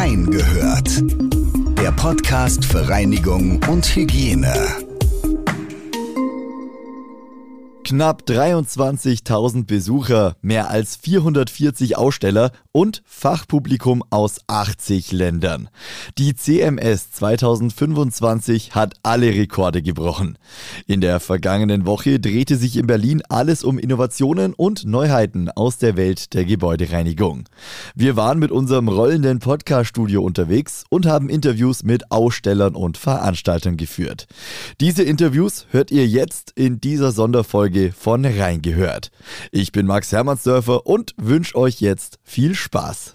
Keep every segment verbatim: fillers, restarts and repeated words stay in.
Rein gehört. Der Podcast für Reinigung und Hygiene. Knapp dreiundzwanzigtausend Besucher, mehr als vierhundertvierzig Aussteller und Fachpublikum aus achtzig Ländern. Die C M S zwanzig fünfundzwanzig hat alle Rekorde gebrochen. In der vergangenen Woche drehte sich in Berlin alles um Innovationen und Neuheiten aus der Welt der Gebäudereinigung. Wir waren mit unserem rollenden Podcast-Studio unterwegs und haben Interviews mit Ausstellern und Veranstaltern geführt. Diese Interviews hört ihr jetzt in dieser Sonderfolge von Rein gehört. Ich bin Max Hermannsdörfer und wünsche euch jetzt viel Spaß.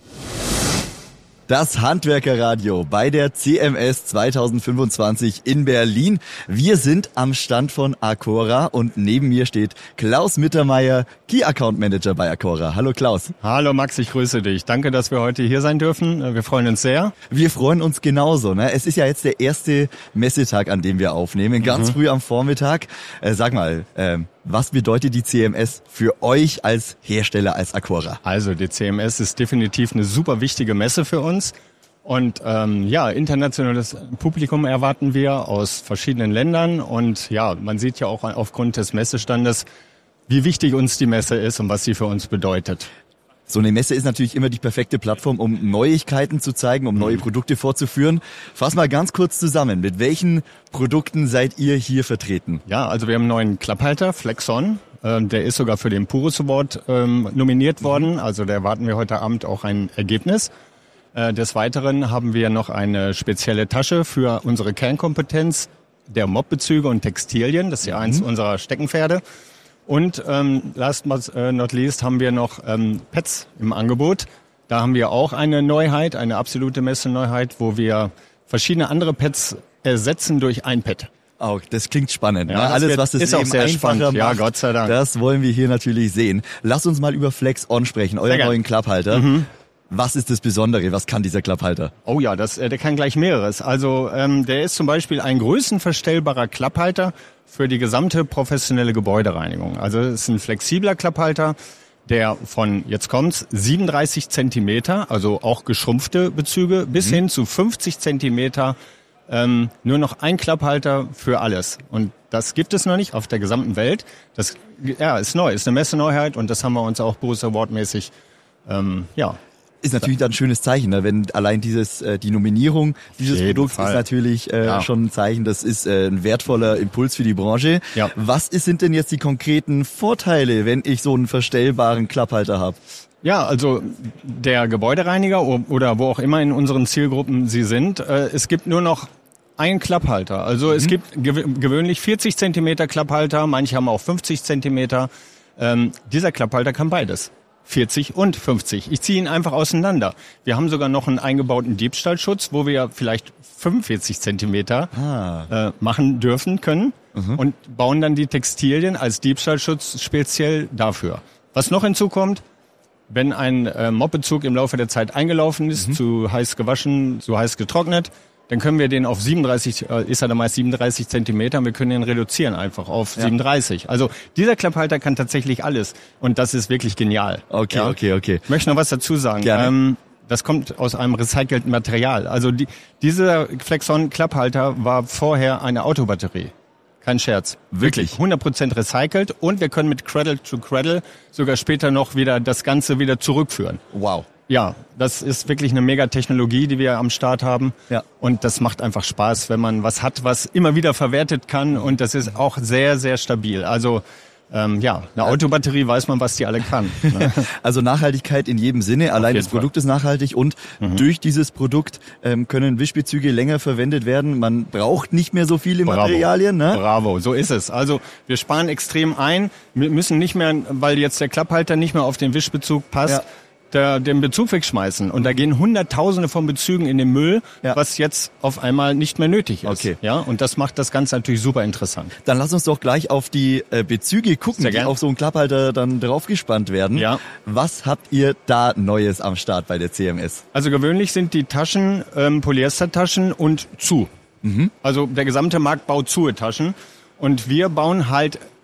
Das Handwerkerradio bei der C M S zwanzig fünfundzwanzig in Berlin. Wir sind am Stand von Acora und neben mir steht Klaus Mittermeier, Key Account Manager bei Acora. Hallo Klaus. Hallo Max, ich grüße dich. Danke, dass wir heute hier sein dürfen. Wir freuen uns sehr. Wir freuen uns genauso. Ne? Es ist ja jetzt der erste Messetag, an dem wir aufnehmen, ganz mhm. früh am Vormittag. Äh, sag mal, ähm, was bedeutet die C M S für euch als Hersteller, als Acora? Also die C M S ist definitiv eine super wichtige Messe für uns. Und ähm, ja, internationales Publikum erwarten wir aus verschiedenen Ländern. Und ja, man sieht ja auch aufgrund des Messestandes, wie wichtig uns die Messe ist und was sie für uns bedeutet. So eine Messe ist natürlich immer die perfekte Plattform, um Neuigkeiten zu zeigen, um neue Produkte vorzuführen. Fass mal ganz kurz zusammen, mit welchen Produkten seid ihr hier vertreten? Ja, also wir haben einen neuen Klapphalter, Flex-On. Ähm, der ist sogar für den Purus Award ähm, nominiert worden. Also da erwarten wir heute Abend auch ein Ergebnis. Äh, des Weiteren haben wir noch eine spezielle Tasche für unsere Kernkompetenz der Mopbezüge und Textilien. Das ist ja eins mhm. unserer Steckenpferde. Und ähm, last but not least haben wir noch ähm, Pads im Angebot. Da haben wir auch eine Neuheit, eine absolute Messeneuheit, wo wir verschiedene andere Pads ersetzen durch ein Pad. Auch das klingt spannend. Ja, ne? das Alles, wird, was das ist auch Leben sehr einfacher spannend. macht, Ja, Gott sei Dank. Das wollen wir hier natürlich sehen. Lass uns mal über Flex-On sprechen, euren neuen Klapphalter. Mhm. Was ist das Besondere? Was kann dieser Klapphalter? Oh ja, das, der kann gleich mehreres. Also ähm, der ist zum Beispiel ein größenverstellbarer Klapphalter für die gesamte professionelle Gebäudereinigung. Also es ist ein flexibler Klapphalter, der von, jetzt kommt's, siebenunddreißig Zentimeter, also auch geschrumpfte Bezüge, bis mhm. hin zu fünfzig Zentimeter, ähm, nur noch ein Klapphalter für alles. Und das gibt es noch nicht auf der gesamten Welt. Das ja, ist neu, ist eine Messeneuheit und das haben wir uns auch Purus Award mäßig, ähm, ja, ist natürlich dann ein schönes Zeichen, ne? Wenn allein dieses äh, die Nominierung dieses Produkts Fall. ist natürlich äh, ja. schon ein Zeichen, das ist äh, ein wertvoller Impuls für die Branche. Ja. Was ist, sind denn jetzt die konkreten Vorteile, wenn ich so einen verstellbaren Klapphalter habe? Ja, also der Gebäudereiniger oder wo auch immer in unseren Zielgruppen Sie sind, äh, es gibt nur noch einen Klapphalter. Also mhm. es gibt gew- gewöhnlich vierzig Zentimeter Klapphalter, manche haben auch fünfzig Zentimeter. Ähm, dieser Klapphalter kann beides. vierzig und fünfzig. Ich ziehe ihn einfach auseinander. Wir haben sogar noch einen eingebauten Diebstahlschutz, wo wir vielleicht fünfundvierzig Zentimeter ah. äh, machen dürfen können mhm. und bauen dann die Textilien als Diebstahlschutz speziell dafür. Was noch hinzukommt, wenn ein äh, Mopbezug im Laufe der Zeit eingelaufen ist, mhm. zu heiß gewaschen, zu heiß getrocknet, dann können wir den auf siebenunddreißig, äh, ist er dann meist siebenunddreißig Zentimeter, wir können den reduzieren einfach auf ja. siebenunddreißig. Also dieser Klapphalter kann tatsächlich alles und das ist wirklich genial. Okay, ja. okay, okay. Ich möchte noch was dazu sagen. Gerne. Ähm, das kommt aus einem recycelten Material. Also die, dieser Flex-On-Klapphalter war vorher eine Autobatterie. Kein Scherz. Wirklich? hundert Prozent recycelt und wir können mit Cradle to Cradle sogar später noch wieder das Ganze wieder zurückführen. Wow. Ja, das ist wirklich eine Mega-Technologie, die wir am Start haben. Ja. Und das macht einfach Spaß, wenn man was hat, was immer wieder verwertet kann. Und das ist auch sehr, sehr stabil. Also ähm, ja, eine Autobatterie weiß man, was die alle kann. Ne? Also Nachhaltigkeit in jedem Sinne. Allein das Produkt Fall. ist nachhaltig und mhm. durch dieses Produkt ähm, können Wischbezüge länger verwendet werden. Man braucht nicht mehr so viele Bravo. Materialien. Ne? Bravo, so ist es. Also wir sparen extrem ein. Wir müssen nicht mehr, weil jetzt der Klapphalter nicht mehr auf den Wischbezug passt, ja. Der, den Bezug wegschmeißen. Und da gehen Hunderttausende von Bezügen in den Müll, ja. was jetzt auf einmal nicht mehr nötig ist. Okay. Ja, und das macht das Ganze natürlich super interessant. Dann lass uns doch gleich auf die äh, Bezüge gucken, die auf so einen Klapphalter dann draufgespannt werden. Ja. Was habt ihr da Neues am Start bei der C M S? Also gewöhnlich sind die Taschen ähm, Polyestertaschen und zu. Mhm. Also der gesamte Markt baut zu Taschen. Und wir bauen halt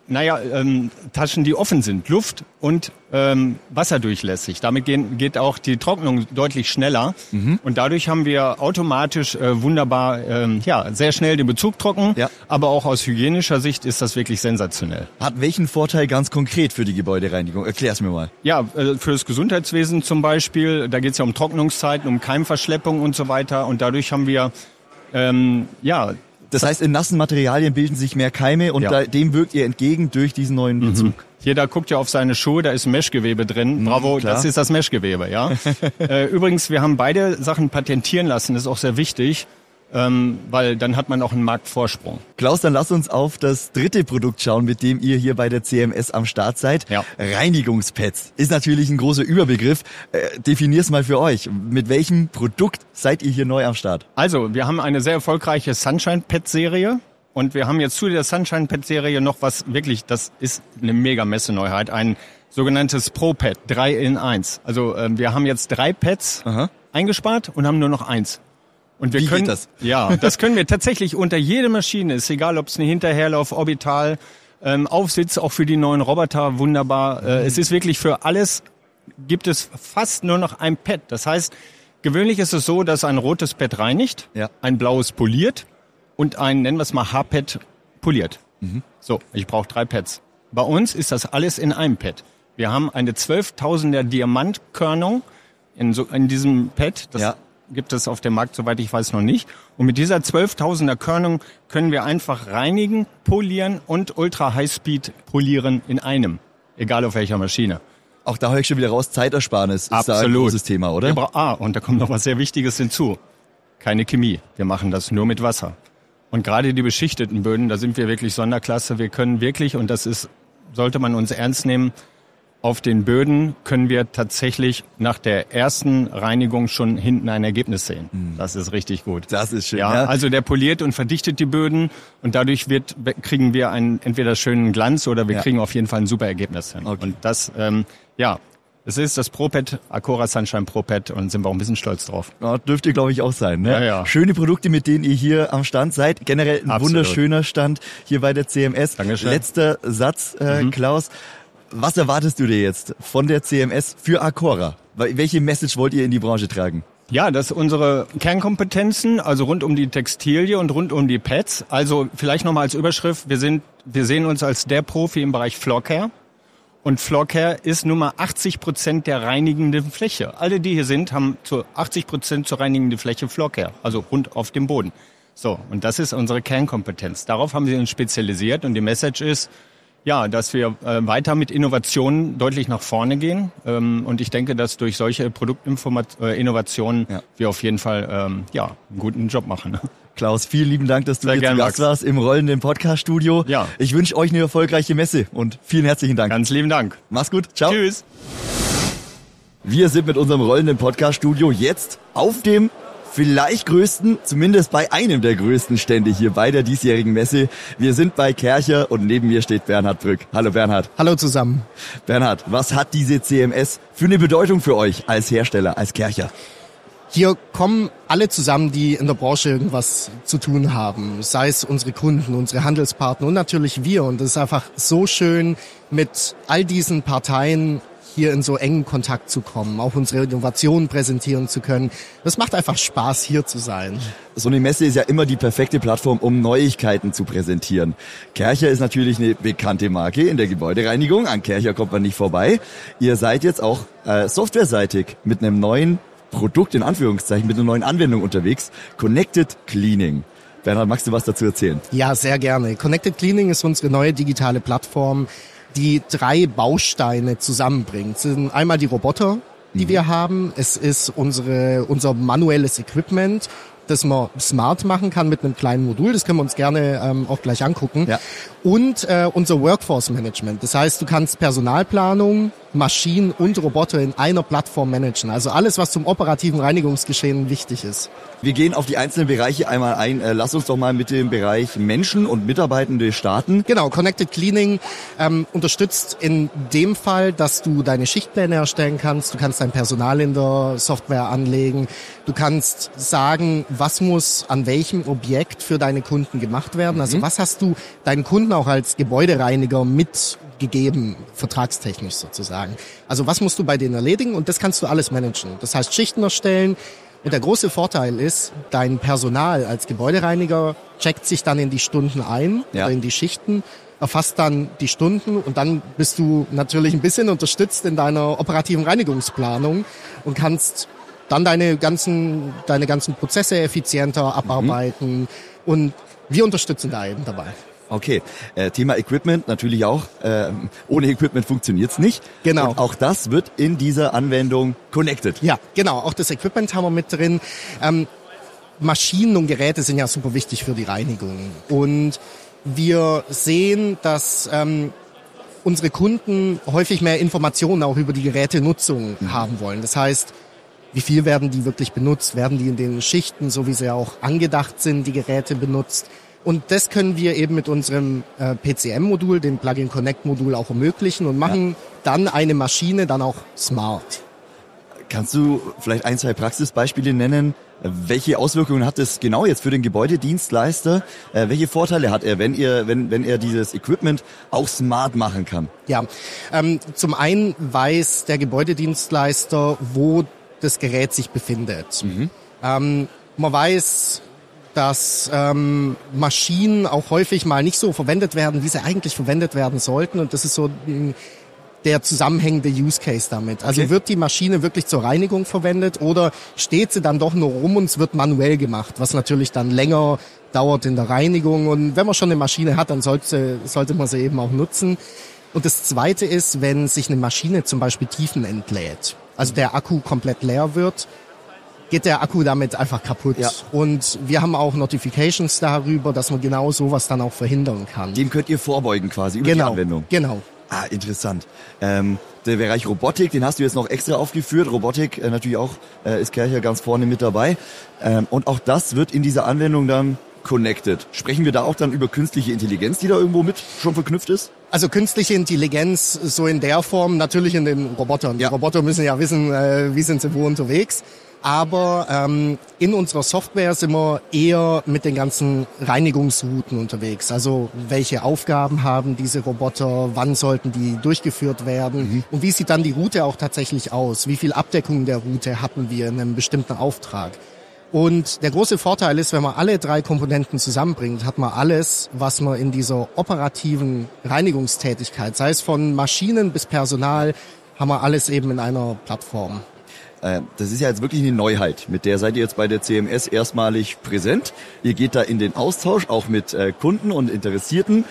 Naja, ähm, Taschen, die offen sind, Luft und ähm, wasserdurchlässig. Damit gehen, geht auch die Trocknung deutlich schneller. Mhm. Und dadurch haben wir automatisch äh, wunderbar, ähm, ja, sehr schnell den Bezug trocken. Ja. Aber auch aus hygienischer Sicht ist das wirklich sensationell. Hat welchen Vorteil ganz konkret für die Gebäudereinigung? Erklär's mir mal. Ja, äh, für das Gesundheitswesen zum Beispiel. Da geht es ja um Trocknungszeiten, um Keimverschleppung und so weiter. Und dadurch haben wir, ähm, ja... Das heißt, in nassen Materialien bilden sich mehr Keime und ja. da, dem wirkt ihr entgegen durch diesen neuen Bezug. Mhm. Jeder guckt ja auf seine Schuhe, da ist Meshgewebe drin. Bravo, mhm, das ist das Meshgewebe, ja. äh, übrigens, wir haben beide Sachen patentieren lassen, das ist auch sehr wichtig, ähm, weil dann hat man auch einen Marktvorsprung. Klaus, dann lass uns auf das dritte Produkt schauen, mit dem ihr hier bei der C M S am Start seid. Ja. Reinigungspads. Ist natürlich ein großer Überbegriff. Äh, definier's mal für euch. Mit welchem Produkt seid ihr hier neu am Start? Also, wir haben eine sehr erfolgreiche Sunshine-Pad-Serie. Und wir haben jetzt zu der Sunshine-Pad-Serie noch was wirklich, das ist eine mega Messeneuheit, ein sogenanntes Pro-Pad, drei in eins. Also äh, wir haben jetzt drei Pads Aha. eingespart und haben nur noch eins. Und wir Wie können geht das? Ja, das können wir tatsächlich unter jede Maschine, ist egal, ob es eine Hinterherlauf, Orbital, ähm, Aufsitz, auch für die neuen Roboter, wunderbar. Äh, mhm. Es ist wirklich für alles, gibt es fast nur noch ein Pad. Das heißt, gewöhnlich ist es so, dass ein rotes Pad reinigt, ja. ein blaues poliert und ein, nennen wir es mal H-Pad, poliert. Mhm. So, ich brauche drei Pads. Bei uns ist das alles in einem Pad. Wir haben eine zwölftausender Diamantkörnung in, so, in diesem Pad. Das ja. gibt es auf dem Markt, soweit ich weiß, noch nicht. Und mit dieser zwölftausender Körnung können wir einfach reinigen, polieren und Ultra-High-Speed polieren in einem. Egal auf welcher Maschine. Auch da höre ich schon wieder raus, Zeitersparnis ist Absolut. Da ein großes Thema, oder? Bra- ah, und da kommt noch was sehr Wichtiges hinzu. Keine Chemie. Wir machen das nur mit Wasser. Und gerade die beschichteten Böden, da sind wir wirklich Sonderklasse. Wir können wirklich, und das ist, sollte man uns ernst nehmen, auf den Böden können wir tatsächlich nach der ersten Reinigung schon hinten ein Ergebnis sehen. Mhm. Das ist richtig gut. Das ist schön. Ja, ja, also der poliert und verdichtet die Böden und dadurch wird, kriegen wir einen entweder schönen Glanz oder wir ja. kriegen auf jeden Fall ein super Ergebnis hin. Okay. Und das, ähm, ja, es ist das Pro-Pad, Acora Sunshine Pro-Pad und sind wir auch ein bisschen stolz drauf. Ja, dürft ihr, glaube ich, auch sein. Ne? Ja, ja. Schöne Produkte, mit denen ihr hier am Stand seid. Generell ein Absolut. Wunderschöner Stand hier bei der C M S. Dankeschön. Letzter Satz, äh, mhm. Klaus. Was erwartest du dir jetzt von der C M S für Acora? Welche Message wollt ihr in die Branche tragen? Ja, das sind unsere Kernkompetenzen, also rund um die Textilie und rund um die Pads. Also vielleicht nochmal als Überschrift, wir sind, wir sehen uns als der Profi im Bereich Floorcare. Und Floorcare ist nun mal achtzig Prozent der reinigenden Fläche. Alle, die hier sind, haben zu achtzig Prozent zur reinigenden Fläche Floorcare, also rund auf dem Boden. So, und das ist unsere Kernkompetenz. Darauf haben wir uns spezialisiert und die Message ist, ja, dass wir äh, weiter mit Innovationen deutlich nach vorne gehen. Ähm, und ich denke, dass durch solche Produktinnovationen äh, ja. wir auf jeden Fall ähm, ja, einen guten Job machen. Ne? Klaus, vielen lieben Dank, dass du Sehr hier gern, zu Gast Max. warst im rollenden Podcast-Studio. Ja. Ich wünsche euch eine erfolgreiche Messe und vielen herzlichen Dank. Ganz lieben Dank. Mach's gut. Ciao. Tschüss. Wir sind mit unserem rollenden Podcast-Studio jetzt auf dem vielleicht größten, zumindest bei einem der größten Stände hier bei der diesjährigen Messe. Wir sind bei Kärcher und neben mir steht Bernhard Brück. Hallo Bernhard. Hallo zusammen. Bernhard, was hat diese C M S für eine Bedeutung für euch als Hersteller, als Kärcher? Hier kommen alle zusammen, die in der Branche irgendwas zu tun haben. Sei es unsere Kunden, unsere Handelspartner und natürlich wir. Und es ist einfach so schön, mit all diesen Parteien hier in so engen Kontakt zu kommen, auch unsere Innovationen präsentieren zu können. Das macht einfach Spaß, hier zu sein. So eine Messe ist ja immer die perfekte Plattform, um Neuigkeiten zu präsentieren. Kärcher ist natürlich eine bekannte Marke in der Gebäudereinigung. An Kärcher kommt man nicht vorbei. Ihr seid jetzt auch äh, softwareseitig mit einem neuen Produkt, in Anführungszeichen, mit einer neuen Anwendung unterwegs. Connected Cleaning. Bernhard, magst du was dazu erzählen? Ja, sehr gerne. Connected Cleaning ist unsere neue digitale Plattform, die drei Bausteine zusammenbringt. Es sind einmal die Roboter, die mhm. wir haben. Es ist unsere, unser manuelles Equipment, das man smart machen kann mit einem kleinen Modul. Das können wir uns gerne ähm, auch gleich angucken. Ja. Und äh, unser Workforce Management. Das heißt, du kannst Personalplanung, Maschinen und Roboter in einer Plattform managen. Also alles, was zum operativen Reinigungsgeschehen wichtig ist. Wir gehen auf die einzelnen Bereiche einmal ein. Äh, lass uns doch mal mit dem Bereich Menschen und Mitarbeitende starten. Genau, Connected Cleaning ähm, unterstützt in dem Fall, dass du deine Schichtpläne erstellen kannst. Du kannst dein Personal in der Software anlegen. Du kannst sagen, was muss an welchem Objekt für deine Kunden gemacht werden. Also mhm. was hast du deinen Kunden Kunden auch als Gebäudereiniger mitgegeben, vertragstechnisch sozusagen. Also was musst du bei denen erledigen? Und das kannst du alles managen. Das heißt, Schichten erstellen. Und der große Vorteil ist, dein Personal als Gebäudereiniger checkt sich dann in die Stunden ein, ja. oder in die Schichten, erfasst dann die Stunden und dann bist du natürlich ein bisschen unterstützt in deiner operativen Reinigungsplanung und kannst dann deine ganzen, deine ganzen Prozesse effizienter abarbeiten. Mhm. Und wir unterstützen da eben dabei. Okay, äh, Thema Equipment natürlich auch. Äh, ohne Equipment funktioniert's nicht. Genau. Und auch das wird in dieser Anwendung connected. Ja, genau. Auch das Equipment haben wir mit drin. Ähm, Maschinen und Geräte sind ja super wichtig für die Reinigung. Und wir sehen, dass ähm, unsere Kunden häufig mehr Informationen auch über die Gerätenutzung mhm. haben wollen. Das heißt, wie viel werden die wirklich benutzt? Werden die in den Schichten, so wie sie auch angedacht sind, die Geräte benutzt? Und das können wir eben mit unserem äh, P C M-Modul, dem Plug-in-Connect-Modul auch ermöglichen und machen ja. dann eine Maschine dann auch smart. Kannst du vielleicht ein, zwei Praxisbeispiele nennen? Welche Auswirkungen hat es genau jetzt für den Gebäudedienstleister? Äh, welche Vorteile hat er, wenn ihr, wenn, wenn er dieses Equipment auch smart machen kann? Ja, ähm, zum einen weiß der Gebäudedienstleister, wo das Gerät sich befindet. Mhm. Ähm, man weiß, dass ähm, Maschinen auch häufig mal nicht so verwendet werden, wie sie eigentlich verwendet werden sollten. Und das ist so mh, der zusammenhängende Use Case damit. Also okay. wird die Maschine wirklich zur Reinigung verwendet oder steht sie dann doch nur rum und es wird manuell gemacht, was natürlich dann länger dauert in der Reinigung. Und wenn man schon eine Maschine hat, dann sollte, sollte man sie eben auch nutzen. Und das Zweite ist, wenn sich eine Maschine zum Beispiel Tiefen entlädt, also der Akku komplett leer wird, geht der Akku damit einfach kaputt. Ja. Und wir haben auch Notifications darüber, dass man genau sowas dann auch verhindern kann. Dem könnt ihr vorbeugen quasi über genau, die Anwendung. Genau. Ah, interessant. Ähm, der Bereich Robotik, den hast du jetzt noch extra aufgeführt. Robotik äh, natürlich auch, äh, ist Kärcher ganz vorne mit dabei. Ähm, und auch das wird in dieser Anwendung dann connected. Sprechen wir da auch dann über künstliche Intelligenz, die da irgendwo mit schon verknüpft ist? Also künstliche Intelligenz so in der Form, natürlich in den Robotern. Ja. Die Roboter müssen ja wissen, äh, wie sind sie wo unterwegs. Aber ähm, in unserer Software sind wir eher mit den ganzen Reinigungsrouten unterwegs. Also welche Aufgaben haben diese Roboter, wann sollten die durchgeführt werden mhm. und wie sieht dann die Route auch tatsächlich aus? Wie viel Abdeckung der Route hatten wir in einem bestimmten Auftrag? Und der große Vorteil ist, wenn man alle drei Komponenten zusammenbringt, hat man alles, was man in dieser operativen Reinigungstätigkeit, sei es von Maschinen bis Personal, haben wir alles eben in einer Plattform. Das ist ja jetzt wirklich eine Neuheit. Mit der seid ihr jetzt bei der C M S erstmalig präsent. Ihr geht da in den Austausch, auch mit Kunden und Interessierten.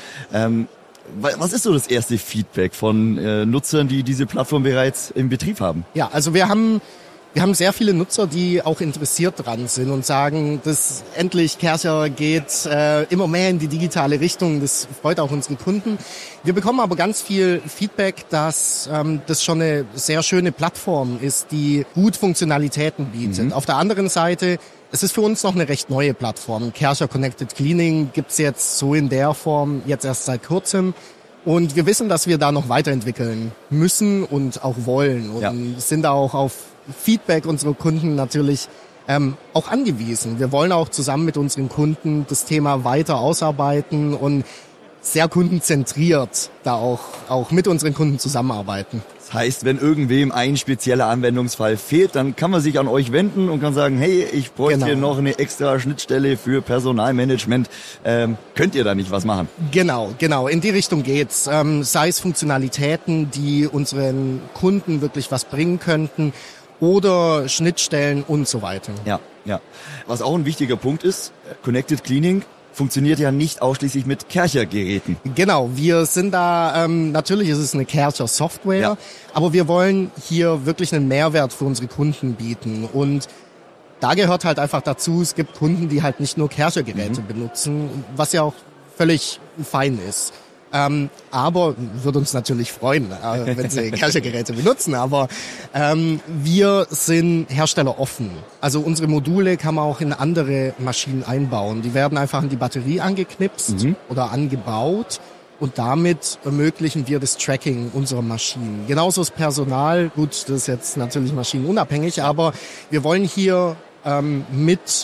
Was ist so das erste Feedback von Nutzern, die diese Plattform bereits im Betrieb haben? Ja, also wir haben wir haben sehr viele Nutzer, die auch interessiert dran sind und sagen, dass endlich Kärcher geht äh, immer mehr in die digitale Richtung. Das freut auch unsere Kunden. Wir bekommen aber ganz viel Feedback, dass ähm, das schon eine sehr schöne Plattform ist, die gut Funktionalitäten bietet. Mhm. Auf der anderen Seite, es ist für uns noch eine recht neue Plattform. Kärcher Connected Cleaning gibt's jetzt so in der Form jetzt erst seit kurzem. Und wir wissen, dass wir da noch weiterentwickeln müssen und auch wollen. Und ja. sind da auch auf Feedback unserer Kunden natürlich ähm, auch angewiesen. Wir wollen auch zusammen mit unseren Kunden das Thema weiter ausarbeiten und sehr kundenzentriert da auch, auch mit unseren Kunden zusammenarbeiten. Das heißt, wenn irgendwem ein spezieller Anwendungsfall fehlt, dann kann man sich an euch wenden und kann sagen, hey, ich bräuchte genau. noch eine extra Schnittstelle für Personalmanagement. Ähm, könnt ihr da nicht was machen? Genau, genau. In die Richtung geht's. Ähm, sei es Funktionalitäten, die unseren Kunden wirklich was bringen könnten, oder Schnittstellen und so weiter. Ja, ja. Was auch ein wichtiger Punkt ist, Connected Cleaning funktioniert ja nicht ausschließlich mit Kärcher-Geräten. Genau, wir sind da, ähm, natürlich ist es eine Kärcher-Software, ja. aber wir wollen hier wirklich einen Mehrwert für unsere Kunden bieten. Und da gehört halt einfach dazu, es gibt Kunden, die halt nicht nur Kärcher-Geräte mhm. benutzen, was ja auch völlig fein ist. Ähm, aber würde uns natürlich freuen, äh, wenn sie Kärcher-Geräte benutzen. Aber ähm, wir sind herstelleroffen. Also unsere Module kann man auch in andere Maschinen einbauen. Die werden einfach an die Batterie angeknipst mhm. oder angebaut. Und damit ermöglichen wir das Tracking unserer Maschinen. Genauso das Personal. Gut, das ist jetzt natürlich maschinenunabhängig. Aber wir wollen hier ähm, mit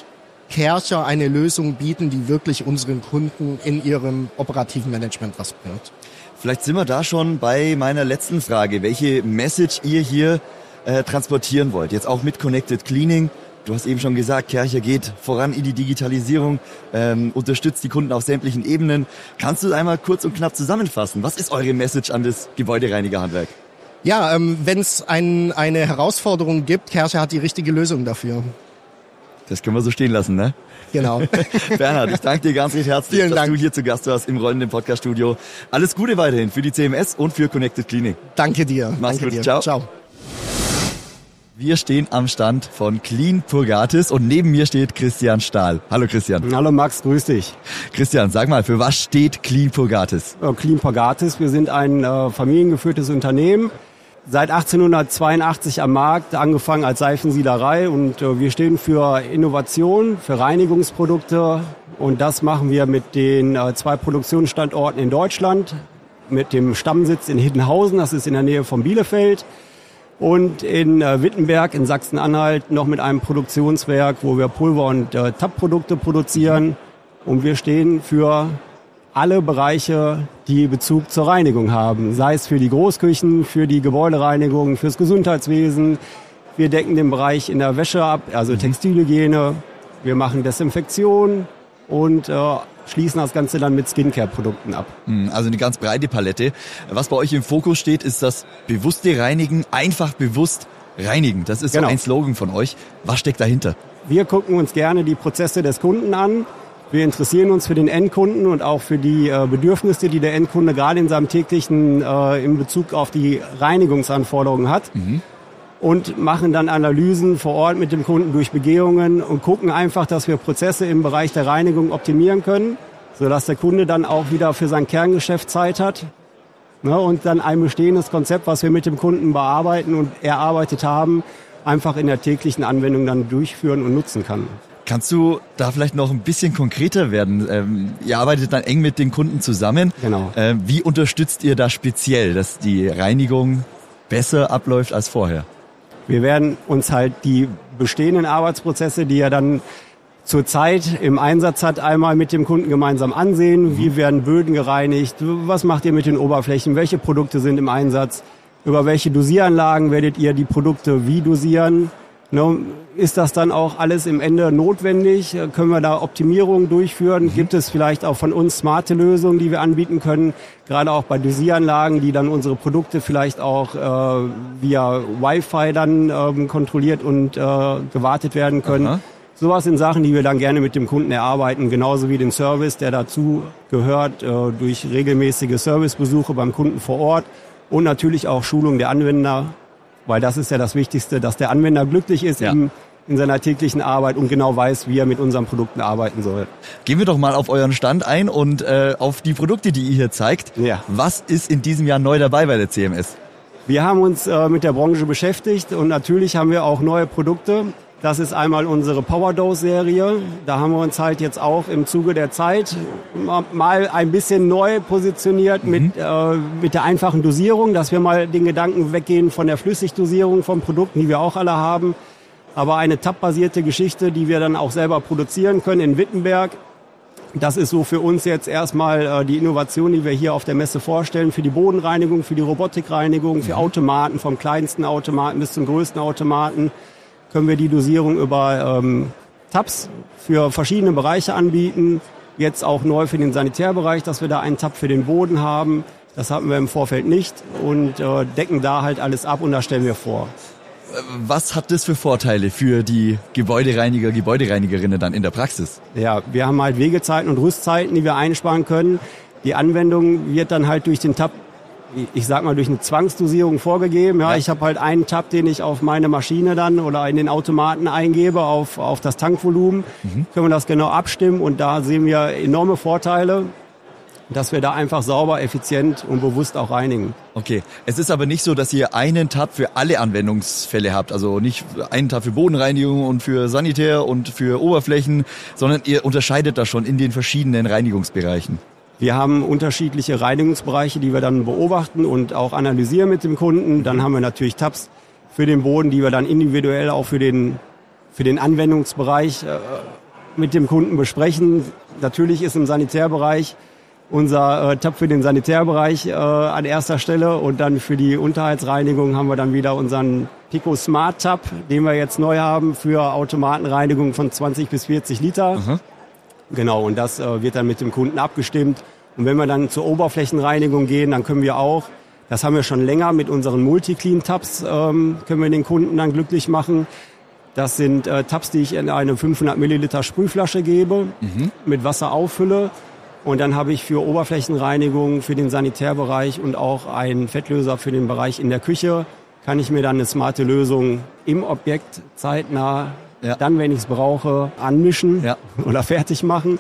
Kärcher eine Lösung bieten, die wirklich unseren Kunden in ihrem operativen Management was bringt. Vielleicht sind wir da schon bei meiner letzten Frage, welche Message ihr hier äh, transportieren wollt. Jetzt auch mit Connected Cleaning. Du hast eben schon gesagt, Kärcher geht voran in die Digitalisierung, ähm, unterstützt die Kunden auf sämtlichen Ebenen. Kannst du einmal kurz und knapp zusammenfassen? Was ist eure Message an das Gebäudereinigerhandwerk? Ja, ähm, wenn es ein, eine Herausforderung gibt, Kärcher hat die richtige Lösung dafür. Das können wir so stehen lassen, ne? Genau. Bernhard, ich danke dir ganz recht herzlich, Vielen dass Dank. du hier zu Gast warst im rollenden Podcast-Studio. Alles Gute weiterhin für die C M S und für Connected Cleaning. Danke dir. Mach's Danke gut. dir. Ciao. Ciao. Wir stehen am Stand von Clean Purgatis und neben mir steht Christian Stahl. Hallo Christian. Hallo Max, grüß dich. Christian, sag mal, für was steht Clean Purgatis? Äh, Clean Purgatis, wir sind ein äh, familiengeführtes Unternehmen. Seit achtzehnhundertzweiundachtzig am Markt, angefangen als Seifensiederei und äh, wir stehen für Innovation, für Reinigungsprodukte und das machen wir mit den äh, zwei Produktionsstandorten in Deutschland, mit dem Stammsitz in Hiddenhausen, das ist in der Nähe von Bielefeld und in äh, Wittenberg in Sachsen-Anhalt noch mit einem Produktionswerk, wo wir Pulver- und äh, Tab-Produkte produzieren und wir stehen für alle Bereiche, die Bezug zur Reinigung haben. Sei es für die Großküchen, für die Gebäudereinigung, fürs Gesundheitswesen. Wir decken den Bereich in der Wäsche ab, also Textilhygiene. Wir machen Desinfektion und äh, schließen das Ganze dann mit Skincare-Produkten ab. Also eine ganz breite Palette. Was bei euch im Fokus steht, ist das bewusste Reinigen, einfach bewusst reinigen. Das ist Genau. so ein Slogan von euch. Was steckt dahinter? Wir gucken uns gerne die Prozesse des Kunden an. Wir interessieren uns für den Endkunden und auch für die äh, Bedürfnisse, die der Endkunde gerade in seinem täglichen äh, in Bezug auf die Reinigungsanforderungen hat. Mhm. Und machen dann Analysen vor Ort mit dem Kunden durch Begehungen und gucken einfach, dass wir Prozesse im Bereich der Reinigung optimieren können, sodass der Kunde dann auch wieder für sein Kerngeschäft Zeit hat. Ne, und dann ein bestehendes Konzept, was wir mit dem Kunden bearbeiten und erarbeitet haben, einfach in der täglichen Anwendung dann durchführen und nutzen kann. Kannst du da vielleicht noch ein bisschen konkreter werden? Ähm, ihr arbeitet dann eng mit den Kunden zusammen. Genau. Ähm, wie unterstützt ihr da speziell, dass die Reinigung besser abläuft als vorher? Wir werden uns halt die bestehenden Arbeitsprozesse, die er dann zurzeit im Einsatz hat, einmal mit dem Kunden gemeinsam ansehen. Mhm. Wie werden Böden gereinigt? Was macht ihr mit den Oberflächen? Welche Produkte sind im Einsatz? Über welche Dosieranlagen werdet ihr die Produkte wie dosieren? Ne, ist das dann auch alles im Ende notwendig? Können wir da Optimierungen durchführen? Mhm. Gibt es vielleicht auch von uns smarte Lösungen, die wir anbieten können? Gerade auch bei Dosieranlagen, die dann unsere Produkte vielleicht auch äh, via Wi-Fi dann ähm, kontrolliert und äh, gewartet werden können. Aha. Sowas sind Sachen, die wir dann gerne mit dem Kunden erarbeiten, genauso wie den Service, der dazu gehört, äh, durch regelmäßige Servicebesuche beim Kunden vor Ort und natürlich auch Schulung der Anwender. Weil das ist ja das Wichtigste, dass der Anwender glücklich ist ja. in, in seiner täglichen Arbeit und genau weiß, wie er mit unseren Produkten arbeiten soll. Gehen wir doch mal auf euren Stand ein und äh, auf die Produkte, die ihr hier zeigt. Ja. Was ist in diesem Jahr neu dabei bei der C M S? Wir haben uns äh, mit der Branche beschäftigt und natürlich haben wir auch neue Produkte. Das ist einmal unsere Powerdose-Serie. Da haben wir uns halt jetzt auch im Zuge der Zeit mal ein bisschen neu positioniert mhm. mit, äh, mit der einfachen Dosierung, dass wir mal den Gedanken weggehen von der Flüssigdosierung von Produkten, die wir auch alle haben. Aber eine Tab-basierte Geschichte, die wir dann auch selber produzieren können in Wittenberg. Das ist so für uns jetzt erstmal äh, die Innovation, die wir hier auf der Messe vorstellen, für die Bodenreinigung, für die Robotikreinigung, für Automaten, vom kleinsten Automaten bis zum größten Automaten. Können wir die Dosierung über ähm, Tabs für verschiedene Bereiche anbieten. Jetzt auch neu für den Sanitärbereich, dass wir da einen Tab für den Boden haben. Das hatten wir im Vorfeld nicht und äh, decken da halt alles ab und das stellen wir vor. Was hat das für Vorteile für die Gebäudereiniger, Gebäudereinigerinnen dann in der Praxis? Ja, wir haben halt Wegezeiten und Rüstzeiten, die wir einsparen können. Die Anwendung wird dann halt durch den Tab, ich sag mal, durch eine Zwangsdosierung vorgegeben. Ja, ja. Ich habe halt einen Tab, den ich auf meine Maschine dann oder in den Automaten eingebe, auf, auf das Tankvolumen. Mhm. Können wir das genau abstimmen und da sehen wir enorme Vorteile, dass wir da einfach sauber, effizient und bewusst auch reinigen. Okay, es ist aber nicht so, dass ihr einen Tab für alle Anwendungsfälle habt, also nicht einen Tab für Bodenreinigung und für Sanitär und für Oberflächen, sondern ihr unterscheidet das schon in den verschiedenen Reinigungsbereichen. Wir haben unterschiedliche Reinigungsbereiche, die wir dann beobachten und auch analysieren mit dem Kunden. Dann haben wir natürlich Tabs für den Boden, die wir dann individuell auch für den, für den Anwendungsbereich äh, mit dem Kunden besprechen. Natürlich ist im Sanitärbereich unser äh, Tab für den Sanitärbereich äh, an erster Stelle und dann für die Unterhaltsreinigung haben wir dann wieder unseren Pico Smart Tab, den wir jetzt neu haben für Automatenreinigung von zwanzig bis vierzig Liter. Mhm. Genau, und das äh, wird dann mit dem Kunden abgestimmt. Und wenn wir dann zur Oberflächenreinigung gehen, dann können wir auch, das haben wir schon länger mit unseren Multi-Clean-Tabs, ähm, können wir den Kunden dann glücklich machen. Das sind äh, Tabs, die ich in eine fünfhundert Milliliter Sprühflasche gebe, mhm. mit Wasser auffülle. Und dann habe ich für Oberflächenreinigung, für den Sanitärbereich und auch einen Fettlöser für den Bereich in der Küche, kann ich mir dann eine smarte Lösung im Objekt zeitnah, ja. dann, wenn ich es brauche, anmischen ja. oder fertig machen.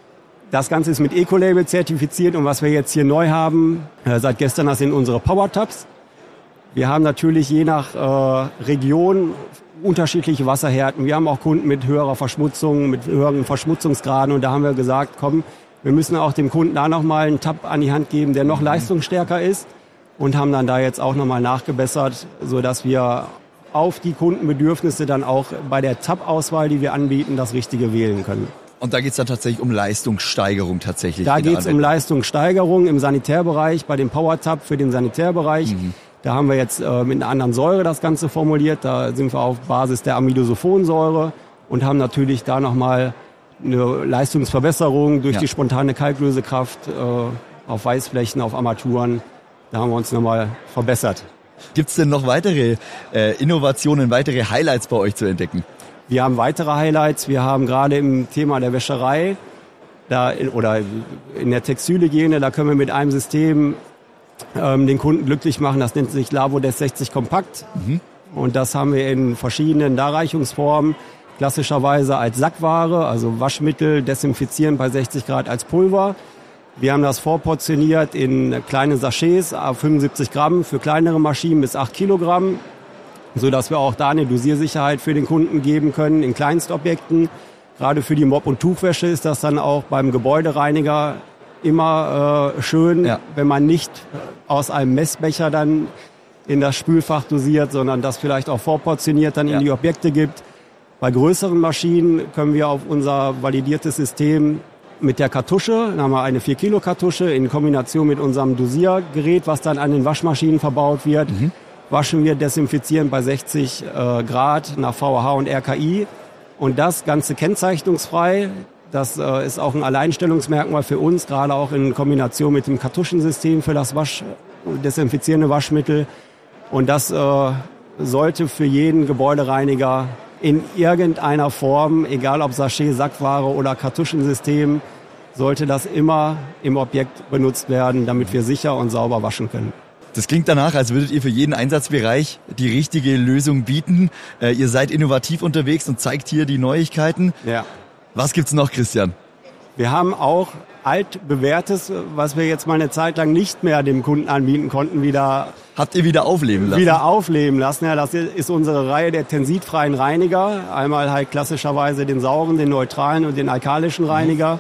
Das Ganze ist mit Ecolabel zertifiziert und was wir jetzt hier neu haben, äh, seit gestern, das sind unsere Power Tabs. Wir haben natürlich je nach äh, Region unterschiedliche Wasserhärten. Wir haben auch Kunden mit höherer Verschmutzung, mit höheren Verschmutzungsgraden und da haben wir gesagt, komm, wir müssen auch dem Kunden da nochmal einen Tab an die Hand geben, der noch leistungsstärker ist und haben dann da jetzt auch nochmal nachgebessert, sodass wir auf die Kundenbedürfnisse dann auch bei der Tab-Auswahl, die wir anbieten, das Richtige wählen können. Und da geht es dann tatsächlich um Leistungssteigerung tatsächlich? Da geht es um Leistungssteigerung im Sanitärbereich, bei dem Power-Tab für den Sanitärbereich. Mhm. Da haben wir jetzt äh, mit einer anderen Säure das Ganze formuliert. Da sind wir auf Basis der Amidosulfonsäure und haben natürlich da nochmal eine Leistungsverbesserung durch ja. die spontane Kalklösekraft äh, auf Weißflächen, auf Armaturen. Da haben wir uns nochmal verbessert. Gibt es denn noch weitere äh, Innovationen, weitere Highlights bei euch zu entdecken? Wir haben weitere Highlights. Wir haben gerade im Thema der Wäscherei da in, oder in der Textilhygiene, da können wir mit einem System ähm, den Kunden glücklich machen. Das nennt sich Lavodesk sechzig Kompakt. Mhm. Und das haben wir in verschiedenen Darreichungsformen. Klassischerweise als Sackware, also Waschmittel, desinfizieren bei sechzig Grad als Pulver. Wir haben das vorportioniert in kleine Sachets, fünfundsiebzig Gramm für kleinere Maschinen bis acht Kilogramm, sodass wir auch da eine Dosiersicherheit für den Kunden geben können in Kleinstobjekten. Gerade für die Mop- und Tuchwäsche ist das dann auch beim Gebäudereiniger immer äh, schön, ja. wenn man nicht aus einem Messbecher dann in das Spülfach dosiert, sondern das vielleicht auch vorportioniert dann ja. in die Objekte gibt. Bei größeren Maschinen können wir auf unser validiertes System mit der Kartusche, dann haben wir eine vier Kilo Kartusche in Kombination mit unserem Dosiergerät, was dann an den Waschmaschinen verbaut wird, mhm. waschen wir, desinfizieren bei sechzig äh, Grad nach V A H und R K I und das Ganze kennzeichnungsfrei. Das äh, ist auch ein Alleinstellungsmerkmal für uns, gerade auch in Kombination mit dem Kartuschensystem für das Wasch, desinfizierende Waschmittel. Und das äh, sollte für jeden Gebäudereiniger in irgendeiner Form, egal ob Sachet, Sackware oder Kartuschensystem, sollte das immer im Objekt benutzt werden, damit wir sicher und sauber waschen können. Das klingt danach, als würdet ihr für jeden Einsatzbereich die richtige Lösung bieten. Äh, ihr seid innovativ unterwegs und zeigt hier die Neuigkeiten. Ja. Was gibt's noch, Christian? Wir haben auch altbewährtes, was wir jetzt mal eine Zeit lang nicht mehr dem Kunden anbieten konnten, wieder... Habt ihr wieder aufleben lassen? Wieder aufleben lassen. Ja, das ist unsere Reihe der tensidfreien Reiniger. Einmal halt klassischerweise den sauren, den neutralen und den alkalischen Reiniger.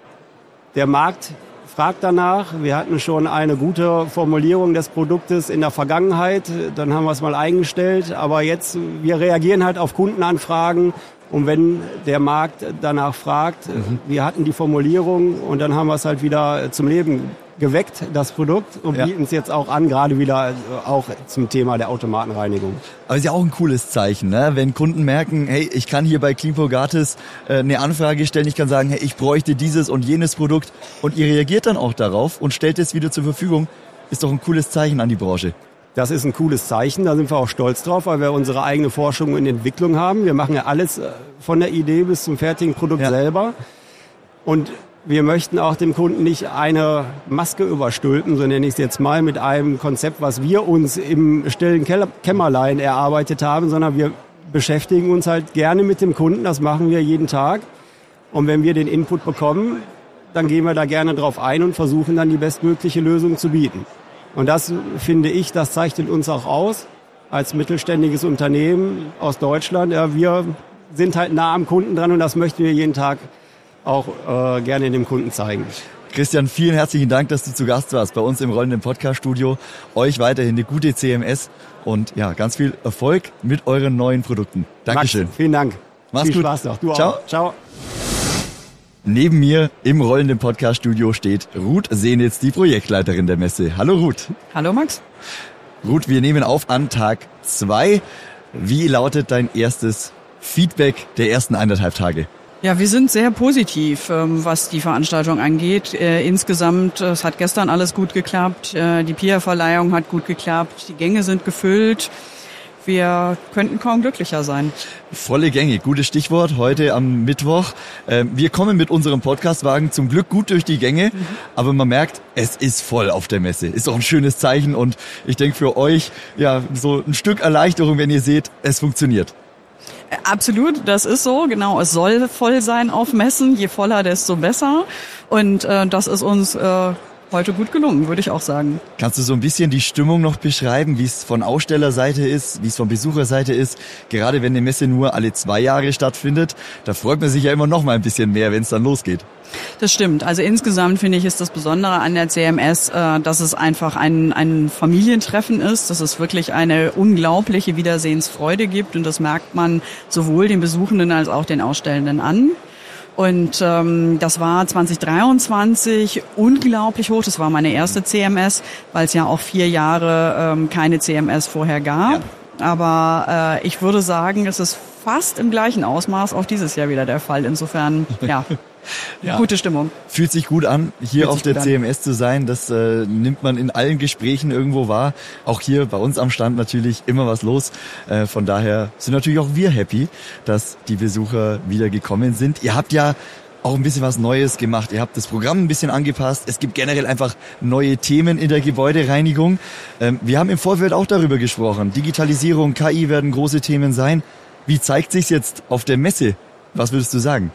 Der Markt fragt danach. Wir hatten schon eine gute Formulierung des Produktes in der Vergangenheit. Dann haben wir es mal eingestellt. Aber jetzt, wir reagieren halt auf Kundenanfragen. Und wenn der Markt danach fragt, mhm. wir hatten die Formulierung und dann haben wir es halt wieder zum Leben geweckt, das Produkt, und ja. bieten es jetzt auch an, gerade wieder auch zum Thema der Automatenreinigung. Aber es ist ja auch ein cooles Zeichen, ne? Wenn Kunden merken, hey, ich kann hier bei Cleanpogatis äh, eine Anfrage stellen, ich kann sagen, hey, ich bräuchte dieses und jenes Produkt und ihr reagiert dann auch darauf und stellt es wieder zur Verfügung, ist doch ein cooles Zeichen an die Branche. Das ist ein cooles Zeichen, da sind wir auch stolz drauf, weil wir unsere eigene Forschung und Entwicklung haben. Wir machen ja alles von der Idee bis zum fertigen Produkt ja. selber. Und wir möchten auch dem Kunden nicht eine Maske überstülpen, so nenne ich es jetzt mal, mit einem Konzept, was wir uns im stillen Kämmerlein erarbeitet haben, sondern wir beschäftigen uns halt gerne mit dem Kunden, das machen wir jeden Tag. Und wenn wir den Input bekommen, dann gehen wir da gerne drauf ein und versuchen dann die bestmögliche Lösung zu bieten. Und das, finde ich, das zeichnet uns auch aus als mittelständiges Unternehmen aus Deutschland. Ja, wir sind halt nah am Kunden dran und das möchten wir jeden Tag auch äh, gerne dem Kunden zeigen. Christian, vielen herzlichen Dank, dass du zu Gast warst bei uns im rollenden Podcast-Studio. Euch weiterhin eine gute C M S und ja, ganz viel Erfolg mit euren neuen Produkten. Dankeschön. Max, vielen Dank. Mach's viel gut. Spaß noch. Du Ciao. auch. Ciao. Neben mir im rollenden Podcast-Studio steht Ruth Senitz, die Projektleiterin der Messe. Hallo Ruth. Hallo Max. Ruth, wir nehmen auf an Tag zwei. Wie lautet dein erstes Feedback der ersten eineinhalb Tage? Ja, wir sind sehr positiv, was die Veranstaltung angeht. Insgesamt, es hat gestern alles gut geklappt. Die P I A-Verleihung hat gut geklappt. Die Gänge sind gefüllt. Wir könnten kaum glücklicher sein. Volle Gänge, gutes Stichwort, heute am Mittwoch. Wir kommen mit unserem Podcastwagen zum Glück gut durch die Gänge, mhm. aber man merkt, es ist voll auf der Messe. Ist auch ein schönes Zeichen und ich denke für euch, ja, so ein Stück Erleichterung, wenn ihr seht, es funktioniert. Absolut, das ist so, genau. Es soll voll sein auf Messen, je voller, desto besser. Und äh, das ist uns äh, heute gut gelungen, würde ich auch sagen. Kannst du so ein bisschen die Stimmung noch beschreiben, wie es von Ausstellerseite ist, wie es von Besucherseite ist? Gerade wenn eine Messe nur alle zwei Jahre stattfindet, da freut man sich ja immer noch mal ein bisschen mehr, wenn es dann losgeht. Das stimmt. Also insgesamt finde ich, ist das Besondere an der C M S, äh, dass es einfach ein, ein Familientreffen ist, dass es wirklich eine unglaubliche Wiedersehensfreude gibt und das merkt man sowohl den Besuchenden als auch den Ausstellenden an. Und ähm, das war zwanzig dreiundzwanzig unglaublich hoch. Das war meine erste C M S, weil es ja auch vier Jahre ähm, keine C M S vorher gab. Ja. Aber äh, ich würde sagen, es ist fast im gleichen Ausmaß auch dieses Jahr wieder der Fall. Insofern, ja, ja. Gute Stimmung. Fühlt sich gut an, hier Fühlt auf der C M S zu sein. Das äh, nimmt man in allen Gesprächen irgendwo wahr. Auch hier bei uns am Stand natürlich immer was los. Äh, von daher sind natürlich auch wir happy, dass die Besucher wieder gekommen sind. Ihr habt ja auch ein bisschen was Neues gemacht. Ihr habt das Programm ein bisschen angepasst. Es gibt generell einfach neue Themen in der Gebäudereinigung. Ähm, wir haben im Vorfeld auch darüber gesprochen. Digitalisierung, K I werden große Themen sein. Wie zeigt sich's jetzt auf der Messe? Was würdest du sagen?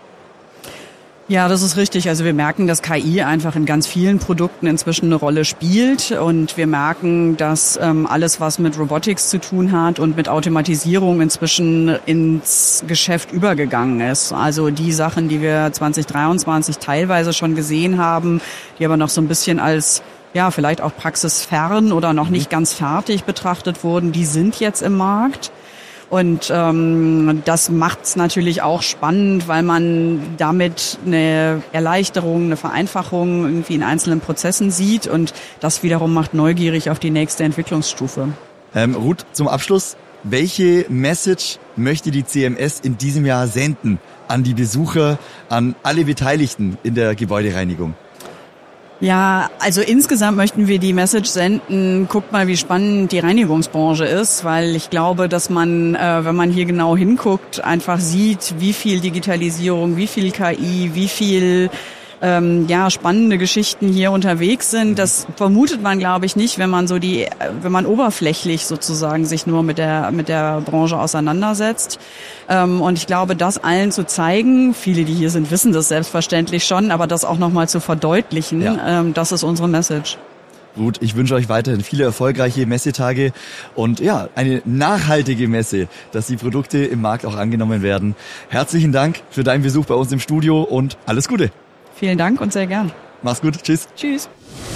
Ja, das ist richtig. Also wir merken, dass K I einfach in ganz vielen Produkten inzwischen eine Rolle spielt und wir merken, dass ähm, alles, was mit Robotics zu tun hat und mit Automatisierung inzwischen ins Geschäft übergegangen ist. Also die Sachen, die wir zwanzig dreiundzwanzig teilweise schon gesehen haben, die aber noch so ein bisschen als ja vielleicht auch praxisfern oder noch nicht ganz fertig betrachtet wurden, die sind jetzt im Markt. Und ähm, das macht's natürlich auch spannend, weil man damit eine Erleichterung, eine Vereinfachung irgendwie in einzelnen Prozessen sieht und das wiederum macht neugierig auf die nächste Entwicklungsstufe. Ähm, Ruth, zum Abschluss, welche Message möchte die C M S in diesem Jahr senden an die Besucher, an alle Beteiligten in der Gebäudereinigung? Ja, also insgesamt möchten wir die Message senden, guckt mal, wie spannend die Reinigungsbranche ist, weil ich glaube, dass man, äh, wenn man hier genau hinguckt, einfach sieht, wie viel Digitalisierung, wie viel K I, wie viel ähm, ja spannende Geschichten hier unterwegs sind. Das vermutet man, glaube ich, nicht, wenn man so die, wenn man oberflächlich sozusagen sich nur mit der mit der Branche auseinandersetzt. Ähm, und ich glaube, das allen zu zeigen, viele, die hier sind, wissen das selbstverständlich schon, aber das auch nochmal zu verdeutlichen, ja. ähm, das ist unsere Message. Gut, ich wünsche euch weiterhin viele erfolgreiche Messetage und ja, eine nachhaltige Messe, dass die Produkte im Markt auch angenommen werden. Herzlichen Dank für deinen Besuch bei uns im Studio und alles Gute. Vielen Dank und sehr gern. Mach's gut. Tschüss. Tschüss.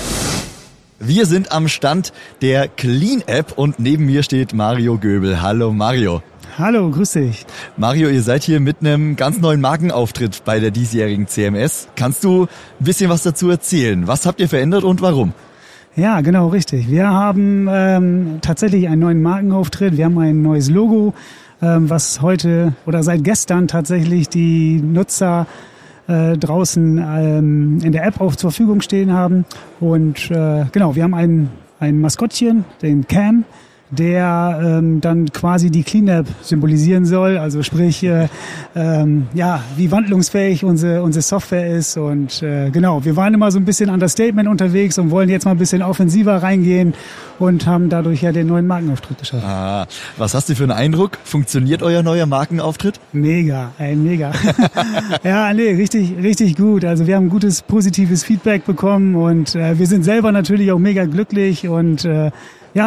Wir sind am Stand der Clean App und neben mir steht Mario Göbel. Hallo Mario. Hallo, grüß dich. Mario, ihr seid hier mit einem ganz neuen Markenauftritt bei der diesjährigen C M S. Kannst du ein bisschen was dazu erzählen? Was habt ihr verändert und warum? Ja, genau, richtig. Wir haben ähm, tatsächlich einen neuen Markenauftritt. Wir haben ein neues Logo, ähm, was heute oder seit gestern tatsächlich die Nutzer äh, draußen ähm, in der App auch zur Verfügung stehen haben. Und äh, genau, wir haben ein, ein Maskottchen, den Cam, der ähm, dann quasi die Clean App symbolisieren soll, also sprich, äh, ähm, ja, wie wandlungsfähig unsere unsere Software ist und äh, genau, wir waren immer so ein bisschen Understatement unterwegs und wollen jetzt mal ein bisschen offensiver reingehen und haben dadurch ja den neuen Markenauftritt geschaffen. Ah, was hast du für einen Eindruck? Funktioniert euer neuer Markenauftritt? Mega, ey, mega. Ja, nee, richtig, richtig gut. Also wir haben gutes, positives Feedback bekommen und äh, wir sind selber natürlich auch mega glücklich und äh, ja,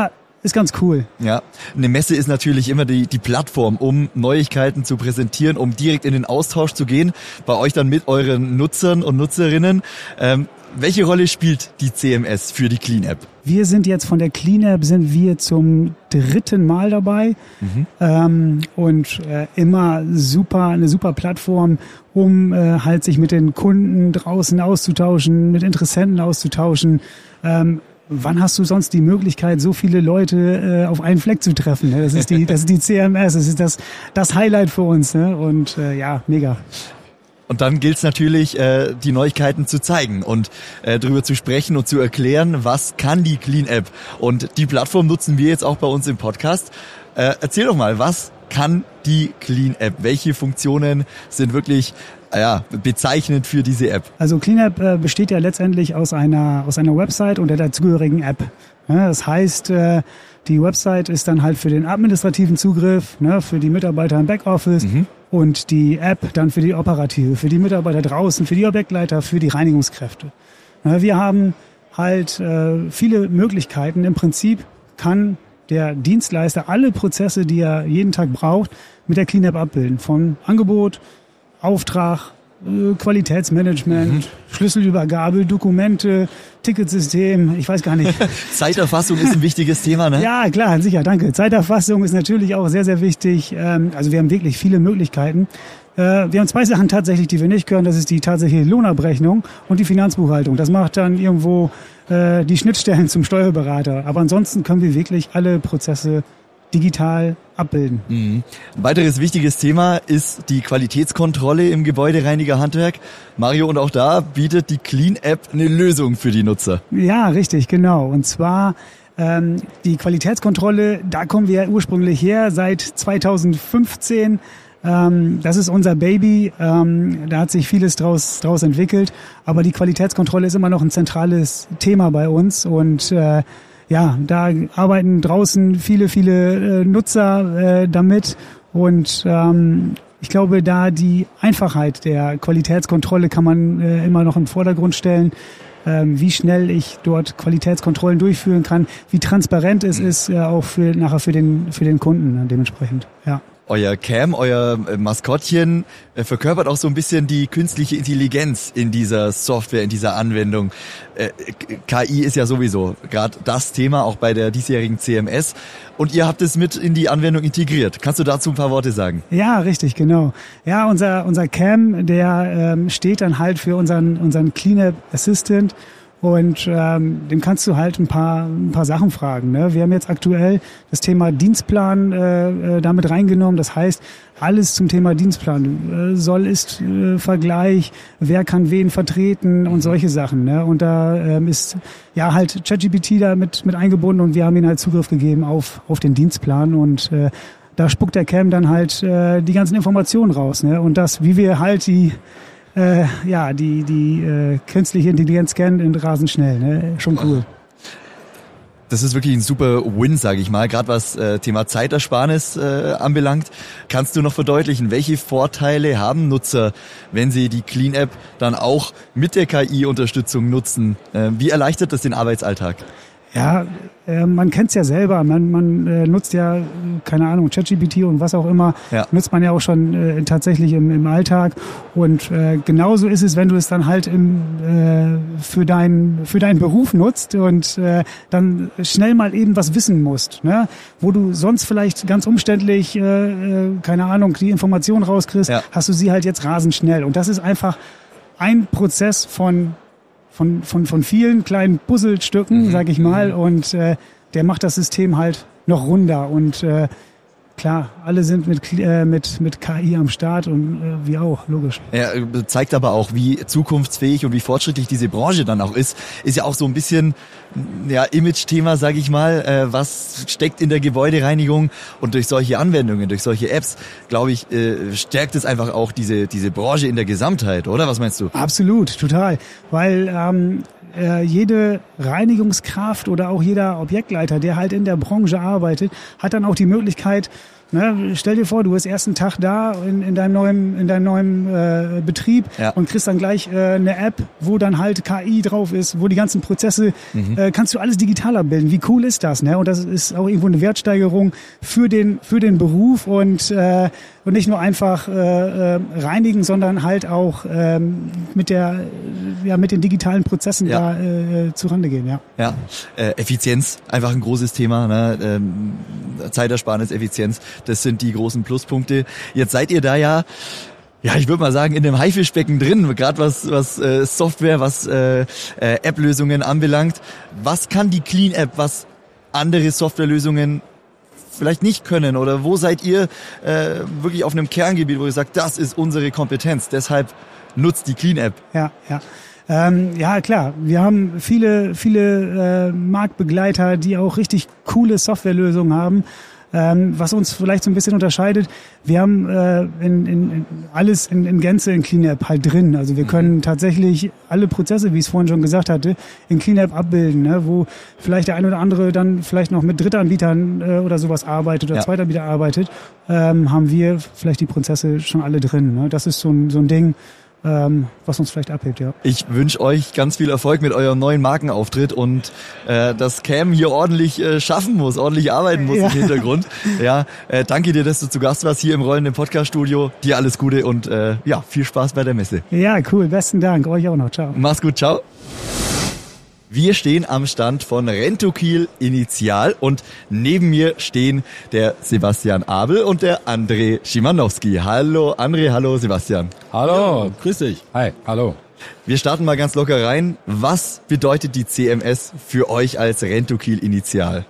ist ganz cool. Ja, eine Messe ist natürlich immer die, die Plattform, um Neuigkeiten zu präsentieren, um direkt in den Austausch zu gehen, bei euch dann mit euren Nutzern und Nutzerinnen. Ähm, welche Rolle spielt die C M S für die Clean App? Wir sind jetzt von der Clean App sind wir zum dritten Mal dabei mhm. ähm, und äh, immer super, eine super Plattform, um äh, halt sich mit den Kunden draußen auszutauschen, mit Interessenten auszutauschen. Ähm, Wann hast du sonst die Möglichkeit, so viele Leute äh, auf einen Fleck zu treffen? Ne? Das ist die, das ist die C M S, das ist das, das Highlight für uns. Ne? Und äh, ja, mega. Und dann gilt es natürlich, äh, die Neuigkeiten zu zeigen und äh, darüber zu sprechen und zu erklären, was kann die Clean App. Und die Plattform nutzen wir jetzt auch bei uns im Podcast. Äh, erzähl doch mal, was kann die Clean App? Welche Funktionen sind wirklich ja, bezeichnend für diese App? Also Clean App äh, besteht ja letztendlich aus einer, aus einer Website und der dazugehörigen App. Ja, das heißt, äh, die Website ist dann halt für den administrativen Zugriff, ne, für die Mitarbeiter im Backoffice mhm. und die App dann für die operative, für die Mitarbeiter draußen, für die Objektleiter, für die Reinigungskräfte. Ja, wir haben halt äh, viele Möglichkeiten. Im Prinzip kann der Dienstleister alle Prozesse, die er jeden Tag braucht, mit der Clean App abbilden. Von Angebot, Auftrag, Qualitätsmanagement, mhm. Schlüsselübergabe, Dokumente, Ticketsystem, ich weiß gar nicht. Zeiterfassung ist ein wichtiges Thema, ne? Ja, klar, sicher, danke. Zeiterfassung ist natürlich auch sehr, sehr wichtig. Also wir haben wirklich viele Möglichkeiten. Wir haben zwei Sachen tatsächlich, die wir nicht können. Das ist die tatsächliche Lohnabrechnung und die Finanzbuchhaltung. Das macht dann irgendwo die Schnittstellen zum Steuerberater. Aber ansonsten können wir wirklich alle Prozesse digital abbilden. Mhm. Ein weiteres wichtiges Thema ist die Qualitätskontrolle im Gebäudereinigerhandwerk. Mario, und auch da bietet die Clean App eine Lösung für die Nutzer. Ja, richtig, genau. Und zwar ähm, die Qualitätskontrolle, da kommen wir ursprünglich her, seit zweitausendfünfzehn. Ähm, das ist unser Baby. Ähm, da hat sich vieles draus, draus entwickelt. Aber die Qualitätskontrolle ist immer noch ein zentrales Thema bei uns und äh, ja, da arbeiten draußen viele, viele äh, Nutzer äh, damit und ähm, ich glaube, da die Einfachheit der Qualitätskontrolle kann man äh, immer noch im Vordergrund stellen, ähm, wie schnell ich dort Qualitätskontrollen durchführen kann, wie transparent es ist, äh, auch für nachher für den für den Kunden äh, dementsprechend. Ja. Euer Cam, euer Maskottchen äh, verkörpert auch so ein bisschen die künstliche Intelligenz in dieser Software, in dieser Anwendung. Äh, K I ist ja sowieso gerade das Thema, auch bei der diesjährigen C M S. Und ihr habt es mit in die Anwendung integriert. Kannst du dazu ein paar Worte sagen? Ja, richtig, genau. Ja, unser unser Cam, der ähm, steht dann halt für unseren unseren Clean App Assistant. Und ähm, dem kannst du halt ein paar ein paar Sachen fragen. Ne? Wir haben jetzt aktuell das Thema Dienstplan äh, damit reingenommen. Das heißt, alles zum Thema Dienstplan. Äh, soll, ist, äh, Vergleich, wer kann wen vertreten und solche Sachen. Ne? Und da ähm, ist ja halt ChatGPT da mit, mit eingebunden und wir haben ihnen halt Zugriff gegeben auf, auf den Dienstplan. Und äh, da spuckt der Cam dann halt äh, die ganzen Informationen raus. Ne? Und das, wie wir halt die Äh, ja, die die äh, künstliche Intelligenz kennen, in rasend schnell, ne? Schon cool. Das ist wirklich ein super Win, sage ich mal, gerade was äh, Thema Zeitersparnis äh, anbelangt. Kannst du noch verdeutlichen, welche Vorteile haben Nutzer, wenn sie die Clean App dann auch mit der K I-Unterstützung nutzen? Äh, wie erleichtert das den Arbeitsalltag? Ja, äh, man kennt's ja selber. Man, man äh, nutzt ja, keine Ahnung, ChatGPT und was auch immer, ja. nutzt man ja auch schon äh, tatsächlich im, im Alltag. Und äh, genauso ist es, wenn du es dann halt im, äh, für, dein, für deinen Beruf nutzt und äh, dann schnell mal eben was wissen musst, ne? Wo du sonst vielleicht ganz umständlich, äh, keine Ahnung, die Information rauskriegst, ja. hast du sie halt jetzt rasend schnell. Und das ist einfach ein Prozess von Von, von, von vielen kleinen Puzzlestücken, mhm. sag ich mal, und äh, der macht das System halt noch runder. Und äh, klar, alle sind mit, äh, mit, mit K I am Start und äh, wir auch, logisch. Ja, zeigt aber auch, wie zukunftsfähig und wie fortschrittlich diese Branche dann auch ist. Ist ja auch so ein bisschen ja Image-Thema, sag ich mal. Äh, was steckt in der Gebäudereinigung? Und durch solche Anwendungen, durch solche Apps, glaube ich, äh, stärkt es einfach auch diese, diese Branche in der Gesamtheit, oder? Was meinst du? Absolut, total. Weil ähm, äh, jede Reinigungskraft oder auch jeder Objektleiter, der halt in der Branche arbeitet, hat dann auch die Möglichkeit, Ne? Stell dir vor, du bist erst einen Tag da in, in deinem neuen, in deinem neuen äh, Betrieb ja. und kriegst dann gleich äh, eine App, wo dann halt K I drauf ist, wo die ganzen Prozesse, mhm. äh, kannst du alles digital abbilden. Wie cool ist das? Ne? Und das ist auch irgendwo eine Wertsteigerung für den, für den Beruf und, äh, und nicht nur einfach äh, äh, reinigen, sondern halt auch ähm, mit der, ja, mit den digitalen Prozessen ja. da äh, zurande gehen. Ja, ja. Äh, Effizienz, einfach ein großes Thema. Ne? Ähm, Zeitersparnis, Effizienz. Das sind die großen Pluspunkte. Jetzt seid ihr da ja, ja, ich würde mal sagen, in dem Haifischbecken drin, gerade was was äh, Software, was äh, äh, App-Lösungen anbelangt. Was kann die Clean App, was andere Softwarelösungen vielleicht nicht können? Oder wo seid ihr äh, wirklich auf einem Kerngebiet, wo ihr sagt, das ist unsere Kompetenz, deshalb nutzt die Clean App? Ja, ja. Ähm, ja, klar. Wir haben viele, viele äh, Marktbegleiter, die auch richtig coole Softwarelösungen haben. Ähm, was uns vielleicht so ein bisschen unterscheidet, wir haben äh, in, in, in alles in, in Gänze in CleanApp halt drin. Also wir können tatsächlich alle Prozesse, wie ich es vorhin schon gesagt hatte, in CleanApp abbilden, ne? Wo vielleicht der ein oder andere dann vielleicht noch mit Drittanbietern äh, oder sowas arbeitet oder ja. Zweitanbieter arbeitet, ähm, haben wir vielleicht die Prozesse schon alle drin. Ne? Das ist so ein, so ein Ding, Ähm, was uns vielleicht abhebt, ja. Ich wünsche euch ganz viel Erfolg mit eurem neuen Markenauftritt und äh, dass Cam hier ordentlich äh, schaffen muss, ordentlich arbeiten muss ja. im Hintergrund. Ja, äh, danke dir, dass du zu Gast warst hier im rollenden Podcast-Studio. Dir alles Gute und äh, ja, viel Spaß bei der Messe. Ja, cool. Besten Dank. Euch auch noch. Ciao. Mach's gut. Ciao. Wir stehen am Stand von Rentokil Initial und neben mir stehen der Sebastian Abel und der André Schimanowski. Hallo André, hallo Sebastian. Hallo, grüß dich. Hi, hallo. Wir starten mal ganz locker rein. Was bedeutet die C M S für euch als Rentokil Initial?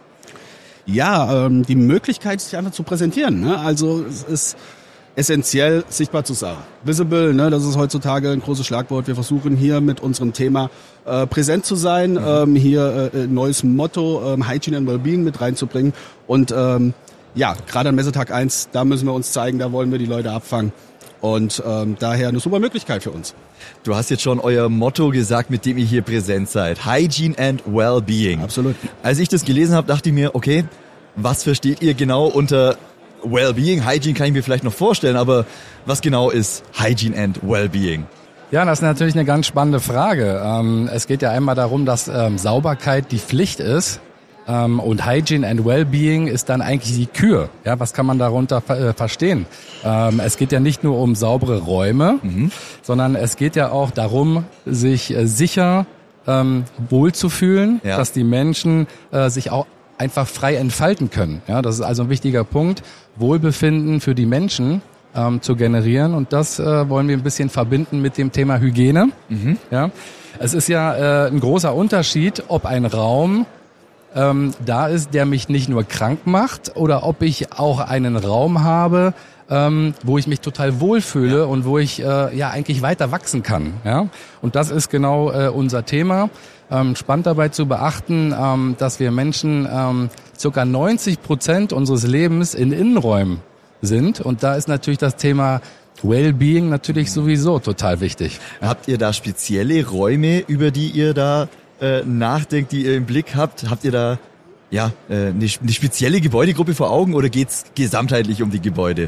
Ja, ähm, die Möglichkeit, sich einfach zu präsentieren. Ne? Also es ist essentiell, sichtbar zu sein. Visible, ne, das ist heutzutage ein großes Schlagwort. Wir versuchen hier mit unserem Thema äh, präsent zu sein, mhm. ähm, hier äh, neues Motto, ähm, Hygiene and Wellbeing mit reinzubringen. Und ähm, ja, gerade an Messetag eins, da müssen wir uns zeigen, da wollen wir die Leute abfangen. Und ähm, daher eine super Möglichkeit für uns. Du hast jetzt schon euer Motto gesagt, mit dem ihr hier präsent seid. Hygiene and Wellbeing. Absolut. Als ich das gelesen habe, dachte ich mir, okay, was versteht ihr genau unter Wellbeing? Hygiene kann ich mir vielleicht noch vorstellen, aber was genau ist Hygiene and Wellbeing? Ja, das ist natürlich eine ganz spannende Frage. Ähm, es geht ja einmal darum, dass ähm, Sauberkeit die Pflicht ist. Ähm, und Hygiene and Wellbeing ist dann eigentlich die Kür. Ja, was kann man darunter äh, verstehen? Ähm, es geht ja nicht nur um saubere Räume, mhm. sondern es geht ja auch darum, sich äh, sicher ähm, wohlzufühlen, ja. dass die Menschen äh, sich auch einfach frei entfalten können. Ja, das ist also ein wichtiger Punkt, Wohlbefinden für die Menschen ähm, zu generieren. Und das äh, wollen wir ein bisschen verbinden mit dem Thema Hygiene. Mhm. Ja, es ist ja äh, ein großer Unterschied, ob ein Raum ähm, da ist, der mich nicht nur krank macht, oder ob ich auch einen Raum habe, ähm, wo ich mich total wohlfühle ja. und wo ich äh, ja eigentlich weiter wachsen kann. Ja, und das ist genau äh, unser Thema. Ähm, spannend dabei zu beachten, ähm, dass wir Menschen ähm, ca. neunzig Prozent unseres Lebens in Innenräumen sind. Und da ist natürlich das Thema Wellbeing natürlich sowieso total wichtig. Habt ihr da spezielle Räume, über die ihr da äh, nachdenkt, die ihr im Blick habt? Habt ihr da ja äh, eine, eine spezielle Gebäudegruppe vor Augen oder geht's gesamtheitlich um die Gebäude?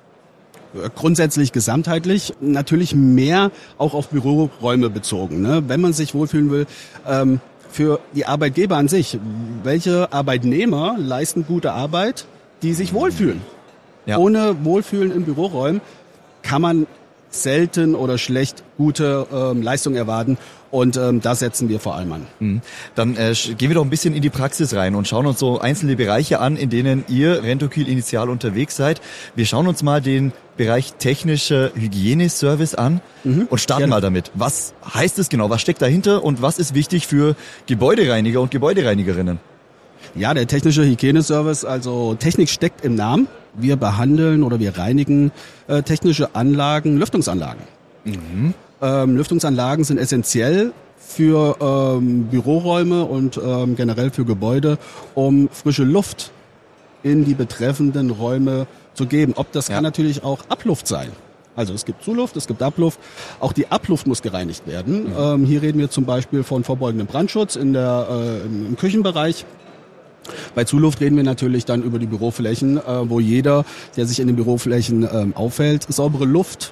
Grundsätzlich gesamtheitlich, natürlich mehr auch auf Büroräume bezogen. Ne? Wenn man sich wohlfühlen will, ähm, für die Arbeitgeber an sich, welche Arbeitnehmer leisten gute Arbeit, die sich wohlfühlen? Ja. Ohne Wohlfühlen in Büroräumen kann man selten oder schlecht gute ähm, Leistung erwarten. Und ähm, da setzen wir vor allem an. Mhm. Dann äh, gehen wir doch ein bisschen in die Praxis rein und schauen uns so einzelne Bereiche an, in denen ihr Rentokil Initial unterwegs seid. Wir schauen uns mal den Bereich technischer Hygieneservice an mhm. und starten Gerne. mal damit. Was heißt es genau? Was steckt dahinter und was ist wichtig für Gebäudereiniger und Gebäudereinigerinnen? Ja, der technische Hygieneservice, also Technik steckt im Namen. Wir behandeln oder wir reinigen äh, technische Anlagen, Lüftungsanlagen. Mhm. Ähm, Lüftungsanlagen sind essentiell für ähm, Büroräume und ähm, generell für Gebäude, um frische Luft in die betreffenden Räume zu geben. Ob das ja. kann natürlich auch Abluft sein. Also es gibt Zuluft, es gibt Abluft. Auch die Abluft muss gereinigt werden. Mhm. Ähm, hier reden wir zum Beispiel von vorbeugendem Brandschutz in der, äh, im Küchenbereich. Bei Zuluft reden wir natürlich dann über die Büroflächen, äh, wo jeder, der sich in den Büroflächen ähm, aufhält, saubere Luft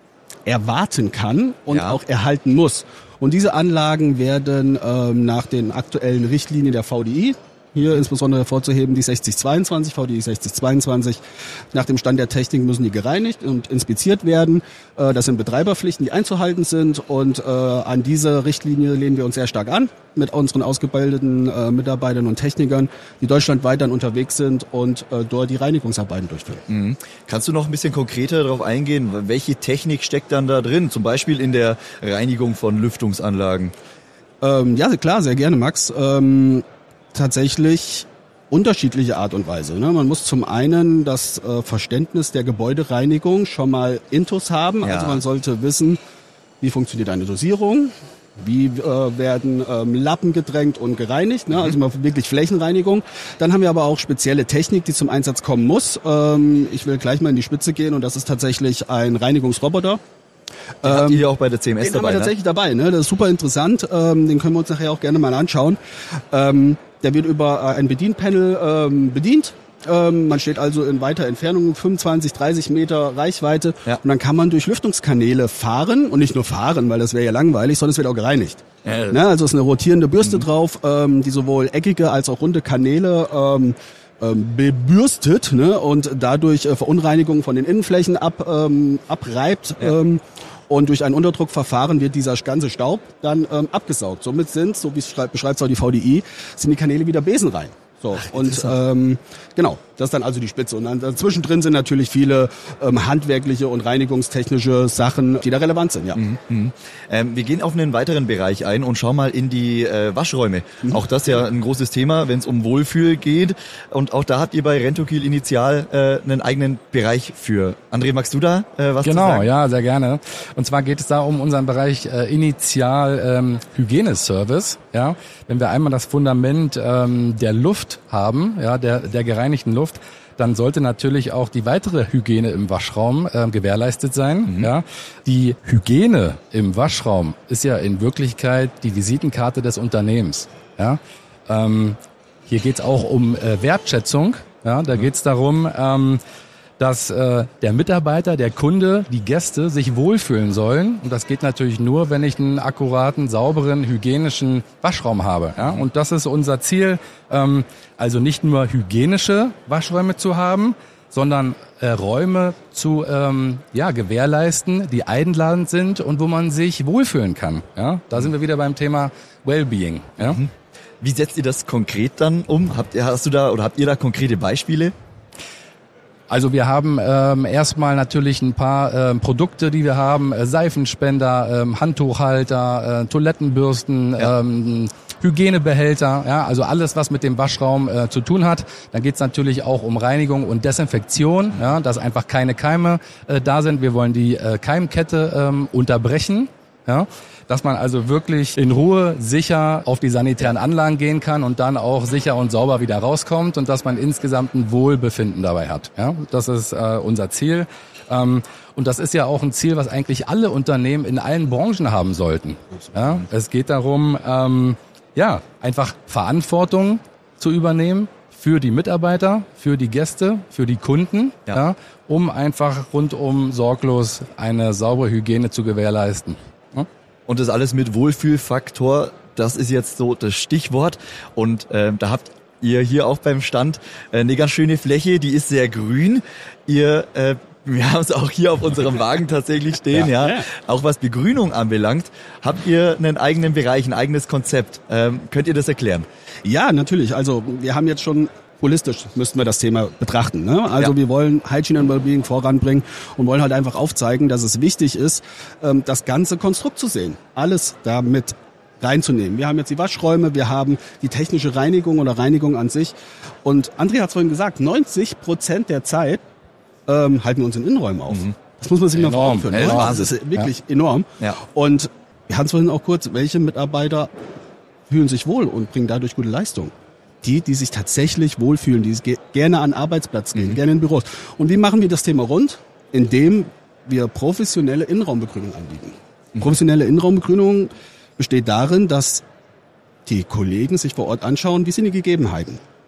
erwarten kann und ja. auch erhalten muss. Und diese Anlagen werden ähm, nach den aktuellen Richtlinien der V D I, hier insbesondere hervorzuheben die sechzig zweiundzwanzig, V D I sechzig zweiundzwanzig, nach dem Stand der Technik müssen die gereinigt und inspiziert werden. Äh, das sind Betreiberpflichten, die einzuhalten sind, und äh, an diese Richtlinie lehnen wir uns sehr stark an mit unseren ausgebildeten äh, Mitarbeitern und Technikern, die deutschlandweit dann unterwegs sind und äh, dort die Reinigungsarbeiten durchführen. Mhm. Kannst du noch ein bisschen konkreter darauf eingehen, welche Technik steckt dann da drin, zum Beispiel in der Reinigung von Lüftungsanlagen? Ähm, ja, klar, sehr gerne, Max. Ähm, tatsächlich unterschiedliche Art und Weise. Ne? Man muss zum einen das äh, Verständnis der Gebäudereinigung schon mal intus haben. Ja. Also man sollte wissen, wie funktioniert eine Dosierung, wie äh, werden ähm, Lappen gedrängt und gereinigt, ne? Also mal wirklich Flächenreinigung. Dann haben wir aber auch spezielle Technik, die zum Einsatz kommen muss. Ähm, ich will gleich mal in die Spitze gehen, und das ist tatsächlich ein Reinigungsroboter. Den ähm, habt ihr ja auch bei der C M S den dabei, haben wir tatsächlich ne? dabei, ne? Das ist super interessant. Ähm, den können wir uns nachher auch gerne mal anschauen. Ähm, der wird über ein Bedienpanel ähm, bedient. Ähm, man steht also in weiter Entfernung, fünfundzwanzig, dreißig Meter Reichweite. Ja. Und dann kann man durch Lüftungskanäle fahren. Und nicht nur fahren, weil das wäre ja langweilig, sondern es wird auch gereinigt. Ja. Ne? Also es ist eine rotierende Bürste mhm. drauf, ähm, die sowohl eckige als auch runde Kanäle ähm, ähm, bebürstet, ne? Und dadurch äh, Verunreinigungen von den Innenflächen ab, ähm, abreibt. Ja. Ähm, Und durch ein Unterdruckverfahren wird dieser ganze Staub dann ähm, abgesaugt. Somit sind, so wie es beschreibt es auch die V D I, sind die Kanäle wieder besenrein. So, Ach, und ähm, genau, das ist dann also die Spitze. Und dann dazwischen drin sind natürlich viele ähm, handwerkliche und reinigungstechnische Sachen, die da relevant sind. Ja. Mhm, mhm. Ähm, wir gehen auf einen weiteren Bereich ein und schauen mal in die äh, Waschräume. Mhm. Auch das ist ja ein großes Thema, wenn es um Wohlfühl geht. Und auch da habt ihr bei Rentokil Initial äh, einen eigenen Bereich für. André, magst du da äh, was genau, zu sagen? Genau, ja, sehr gerne. Und zwar geht es da um unseren Bereich äh, Initial ähm, Hygieneservice. Ja, wenn wir einmal das Fundament ähm, der Luft haben, ja, der, der gereinigten Luft, dann sollte natürlich auch die weitere Hygiene im Waschraum äh, gewährleistet sein. Mhm. Ja. Die Hygiene im Waschraum ist ja in Wirklichkeit die Visitenkarte des Unternehmens. Ja. Ähm, hier geht es auch um äh, Wertschätzung. Ja. Da mhm. geht es darum, ähm, dass äh, der Mitarbeiter, der Kunde, die Gäste sich wohlfühlen sollen. Und das geht natürlich nur, wenn ich einen akkuraten, sauberen, hygienischen Waschraum habe. Ja? Und das ist unser Ziel, ähm, also nicht nur hygienische Waschräume zu haben, sondern äh, Räume zu ähm, ja, gewährleisten, die einladend sind und wo man sich wohlfühlen kann. Ja? Da sind wir wieder beim Thema Wellbeing. Ja? Wie setzt ihr das konkret dann um? Habt ihr, hast du da oder habt ihr da konkrete Beispiele? Also wir haben ähm, erstmal natürlich ein paar ähm, Produkte, die wir haben, äh, Seifenspender, ähm, Handtuchhalter, äh, Toilettenbürsten, ja. ähm, Hygienebehälter, ja, also alles, was mit dem Waschraum äh, zu tun hat. Dann geht's natürlich auch um Reinigung und Desinfektion, ja, dass einfach keine Keime äh, da sind. Wir wollen die äh, Keimkette ähm, unterbrechen. Ja, dass man also wirklich in Ruhe sicher auf die sanitären Anlagen gehen kann und dann auch sicher und sauber wieder rauskommt und dass man insgesamt ein Wohlbefinden dabei hat. Ja, das ist äh, unser Ziel. Ähm, und das ist ja auch ein Ziel, was eigentlich alle Unternehmen in allen Branchen haben sollten. Ja, es geht darum, ähm, ja, einfach Verantwortung zu übernehmen für die Mitarbeiter, für die Gäste, für die Kunden, ja. Ja, um einfach rundum sorglos eine saubere Hygiene zu gewährleisten. Und das alles mit Wohlfühlfaktor, das ist jetzt so das Stichwort. Und äh, da habt ihr hier auch beim Stand äh, eine ganz schöne Fläche, die ist sehr grün. Ihr, äh, wir haben es auch hier auf unserem Wagen tatsächlich stehen, ja. ja. Auch was Begrünung anbelangt, habt ihr einen eigenen Bereich, ein eigenes Konzept. Ähm, könnt ihr das erklären? Ja, natürlich. Also wir haben jetzt schon holistisch müssten wir das Thema betrachten. Ne? Also ja. wir wollen Hygiene and Wellbeing voranbringen und wollen halt einfach aufzeigen, dass es wichtig ist, das ganze Konstrukt zu sehen. Alles damit reinzunehmen. Wir haben jetzt die Waschräume, wir haben die technische Reinigung oder Reinigung an sich. Und André hat es vorhin gesagt, neunzig Prozent der Zeit ähm, halten wir uns in Innenräumen auf. Mhm. Das muss man sich mal vor Augen führen. Enorm. Das ist wirklich ja. enorm. Ja. Und wir hatten es vorhin auch kurz, welche Mitarbeiter fühlen sich wohl und bringen dadurch gute Leistung? Die, die sich tatsächlich wohlfühlen, die gerne an den Arbeitsplatz gehen, mhm. gerne in Büros. Und wie machen wir das Thema rund? Indem wir professionelle Innenraumbegrünung anbieten. Mhm. Professionelle Innenraumbegrünung besteht darin, dass die Kollegen sich vor Ort anschauen, wie sind die Gegebenheiten.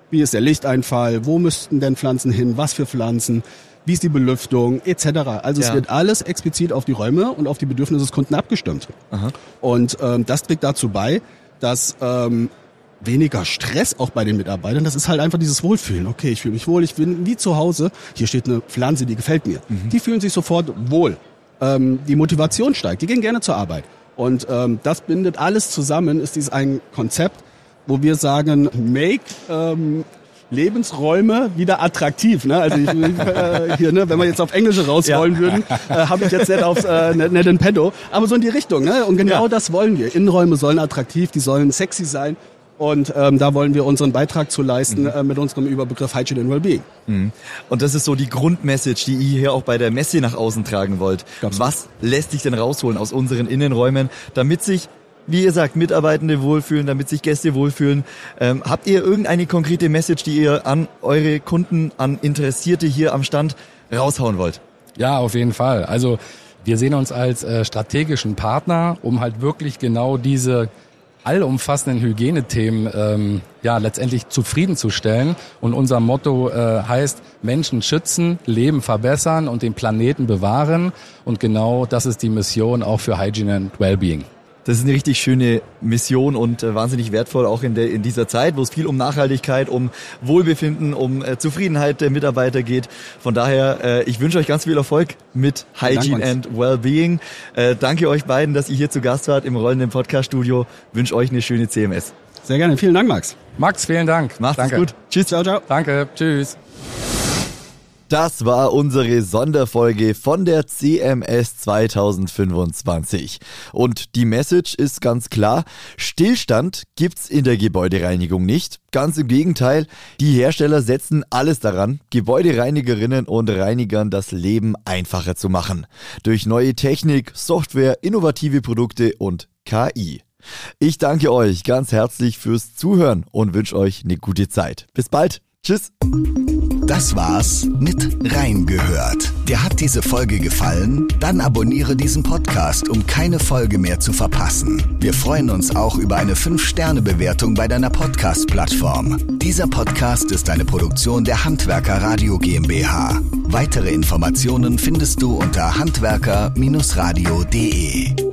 Wie ist der Lichteinfall? Wo müssten denn Pflanzen hin? Was für Pflanzen? Wie ist die Belüftung? Etc. Also ja. es wird alles explizit auf die Räume und auf die Bedürfnisse des Kunden abgestimmt. Aha. Und ähm, das trägt dazu bei, dass ähm, weniger Stress auch bei den Mitarbeitern. Das ist halt einfach dieses Wohlfühlen. Okay, ich fühle mich wohl, ich bin wie zu Hause. Hier steht eine Pflanze, die gefällt mir. Mhm. Die fühlen sich sofort wohl. Ähm, die Motivation steigt. Die gehen gerne zur Arbeit. Und ähm, das bindet alles zusammen, ist dieses ein Konzept, wo wir sagen, make ähm, Lebensräume wieder attraktiv. Ne? Also ich, äh, hier, ne, wenn wir jetzt auf Englische rausrollen ja. würden, äh, habe ich jetzt nicht aufs äh, nicht in petto. Aber so in die Richtung. Ne? Und genau ja. das wollen wir. Innenräume sollen attraktiv, die sollen sexy sein. Und ähm, da wollen wir unseren Beitrag zu leisten mhm. äh, mit unserem Überbegriff Hygiene and Wellbeing. Mhm. Und das ist so die Grundmessage, die ihr hier auch bei der Messe nach außen tragen wollt. Ganz Was lässt sich denn rausholen aus unseren Innenräumen, damit sich, wie ihr sagt, Mitarbeitende wohlfühlen, damit sich Gäste wohlfühlen? Ähm, habt ihr irgendeine konkrete Message, die ihr an eure Kunden, an Interessierte hier am Stand raushauen wollt? Ja, auf jeden Fall. Also wir sehen uns als äh, strategischen Partner, um halt wirklich genau diese allumfassenden Hygienethemen ähm, ja letztendlich zufriedenzustellen. Und unser Motto äh, heißt Menschen schützen, Leben verbessern und den Planeten bewahren. Und genau das ist die Mission auch für Hygiene and Wellbeing. Das ist eine richtig schöne Mission und äh, wahnsinnig wertvoll auch in der in dieser Zeit, wo es viel um Nachhaltigkeit, um Wohlbefinden, um äh, Zufriedenheit der Mitarbeiter geht. Von daher, äh, ich wünsche euch ganz viel Erfolg mit Hygiene and Wellbeing. Äh, danke euch beiden, dass ihr hier zu Gast wart im rollenden Podcast-Studio. Wünsche euch eine schöne C M S. Sehr gerne. Vielen Dank, Max. Max, vielen Dank. Macht's Danke. gut. Tschüss. Ciao, ciao. Danke. Tschüss. Das war unsere Sonderfolge von der C M S zwanzig fünfundzwanzig. Und die Message ist ganz klar, Stillstand gibt's in der Gebäudereinigung nicht. Ganz im Gegenteil, die Hersteller setzen alles daran, Gebäudereinigerinnen und Reinigern das Leben einfacher zu machen. Durch neue Technik, Software, innovative Produkte und K I. Ich danke euch ganz herzlich fürs Zuhören und wünsche euch eine gute Zeit. Bis bald. Tschüss. Das war's mit Reingehört. Dir hat diese Folge gefallen? Dann abonniere diesen Podcast, um keine Folge mehr zu verpassen. Wir freuen uns auch über eine fünf Sterne Bewertung bei deiner Podcast-Plattform. Dieser Podcast ist eine Produktion der Handwerker Radio GmbH. Weitere Informationen findest du unter handwerker Bindestrich radio punkt de.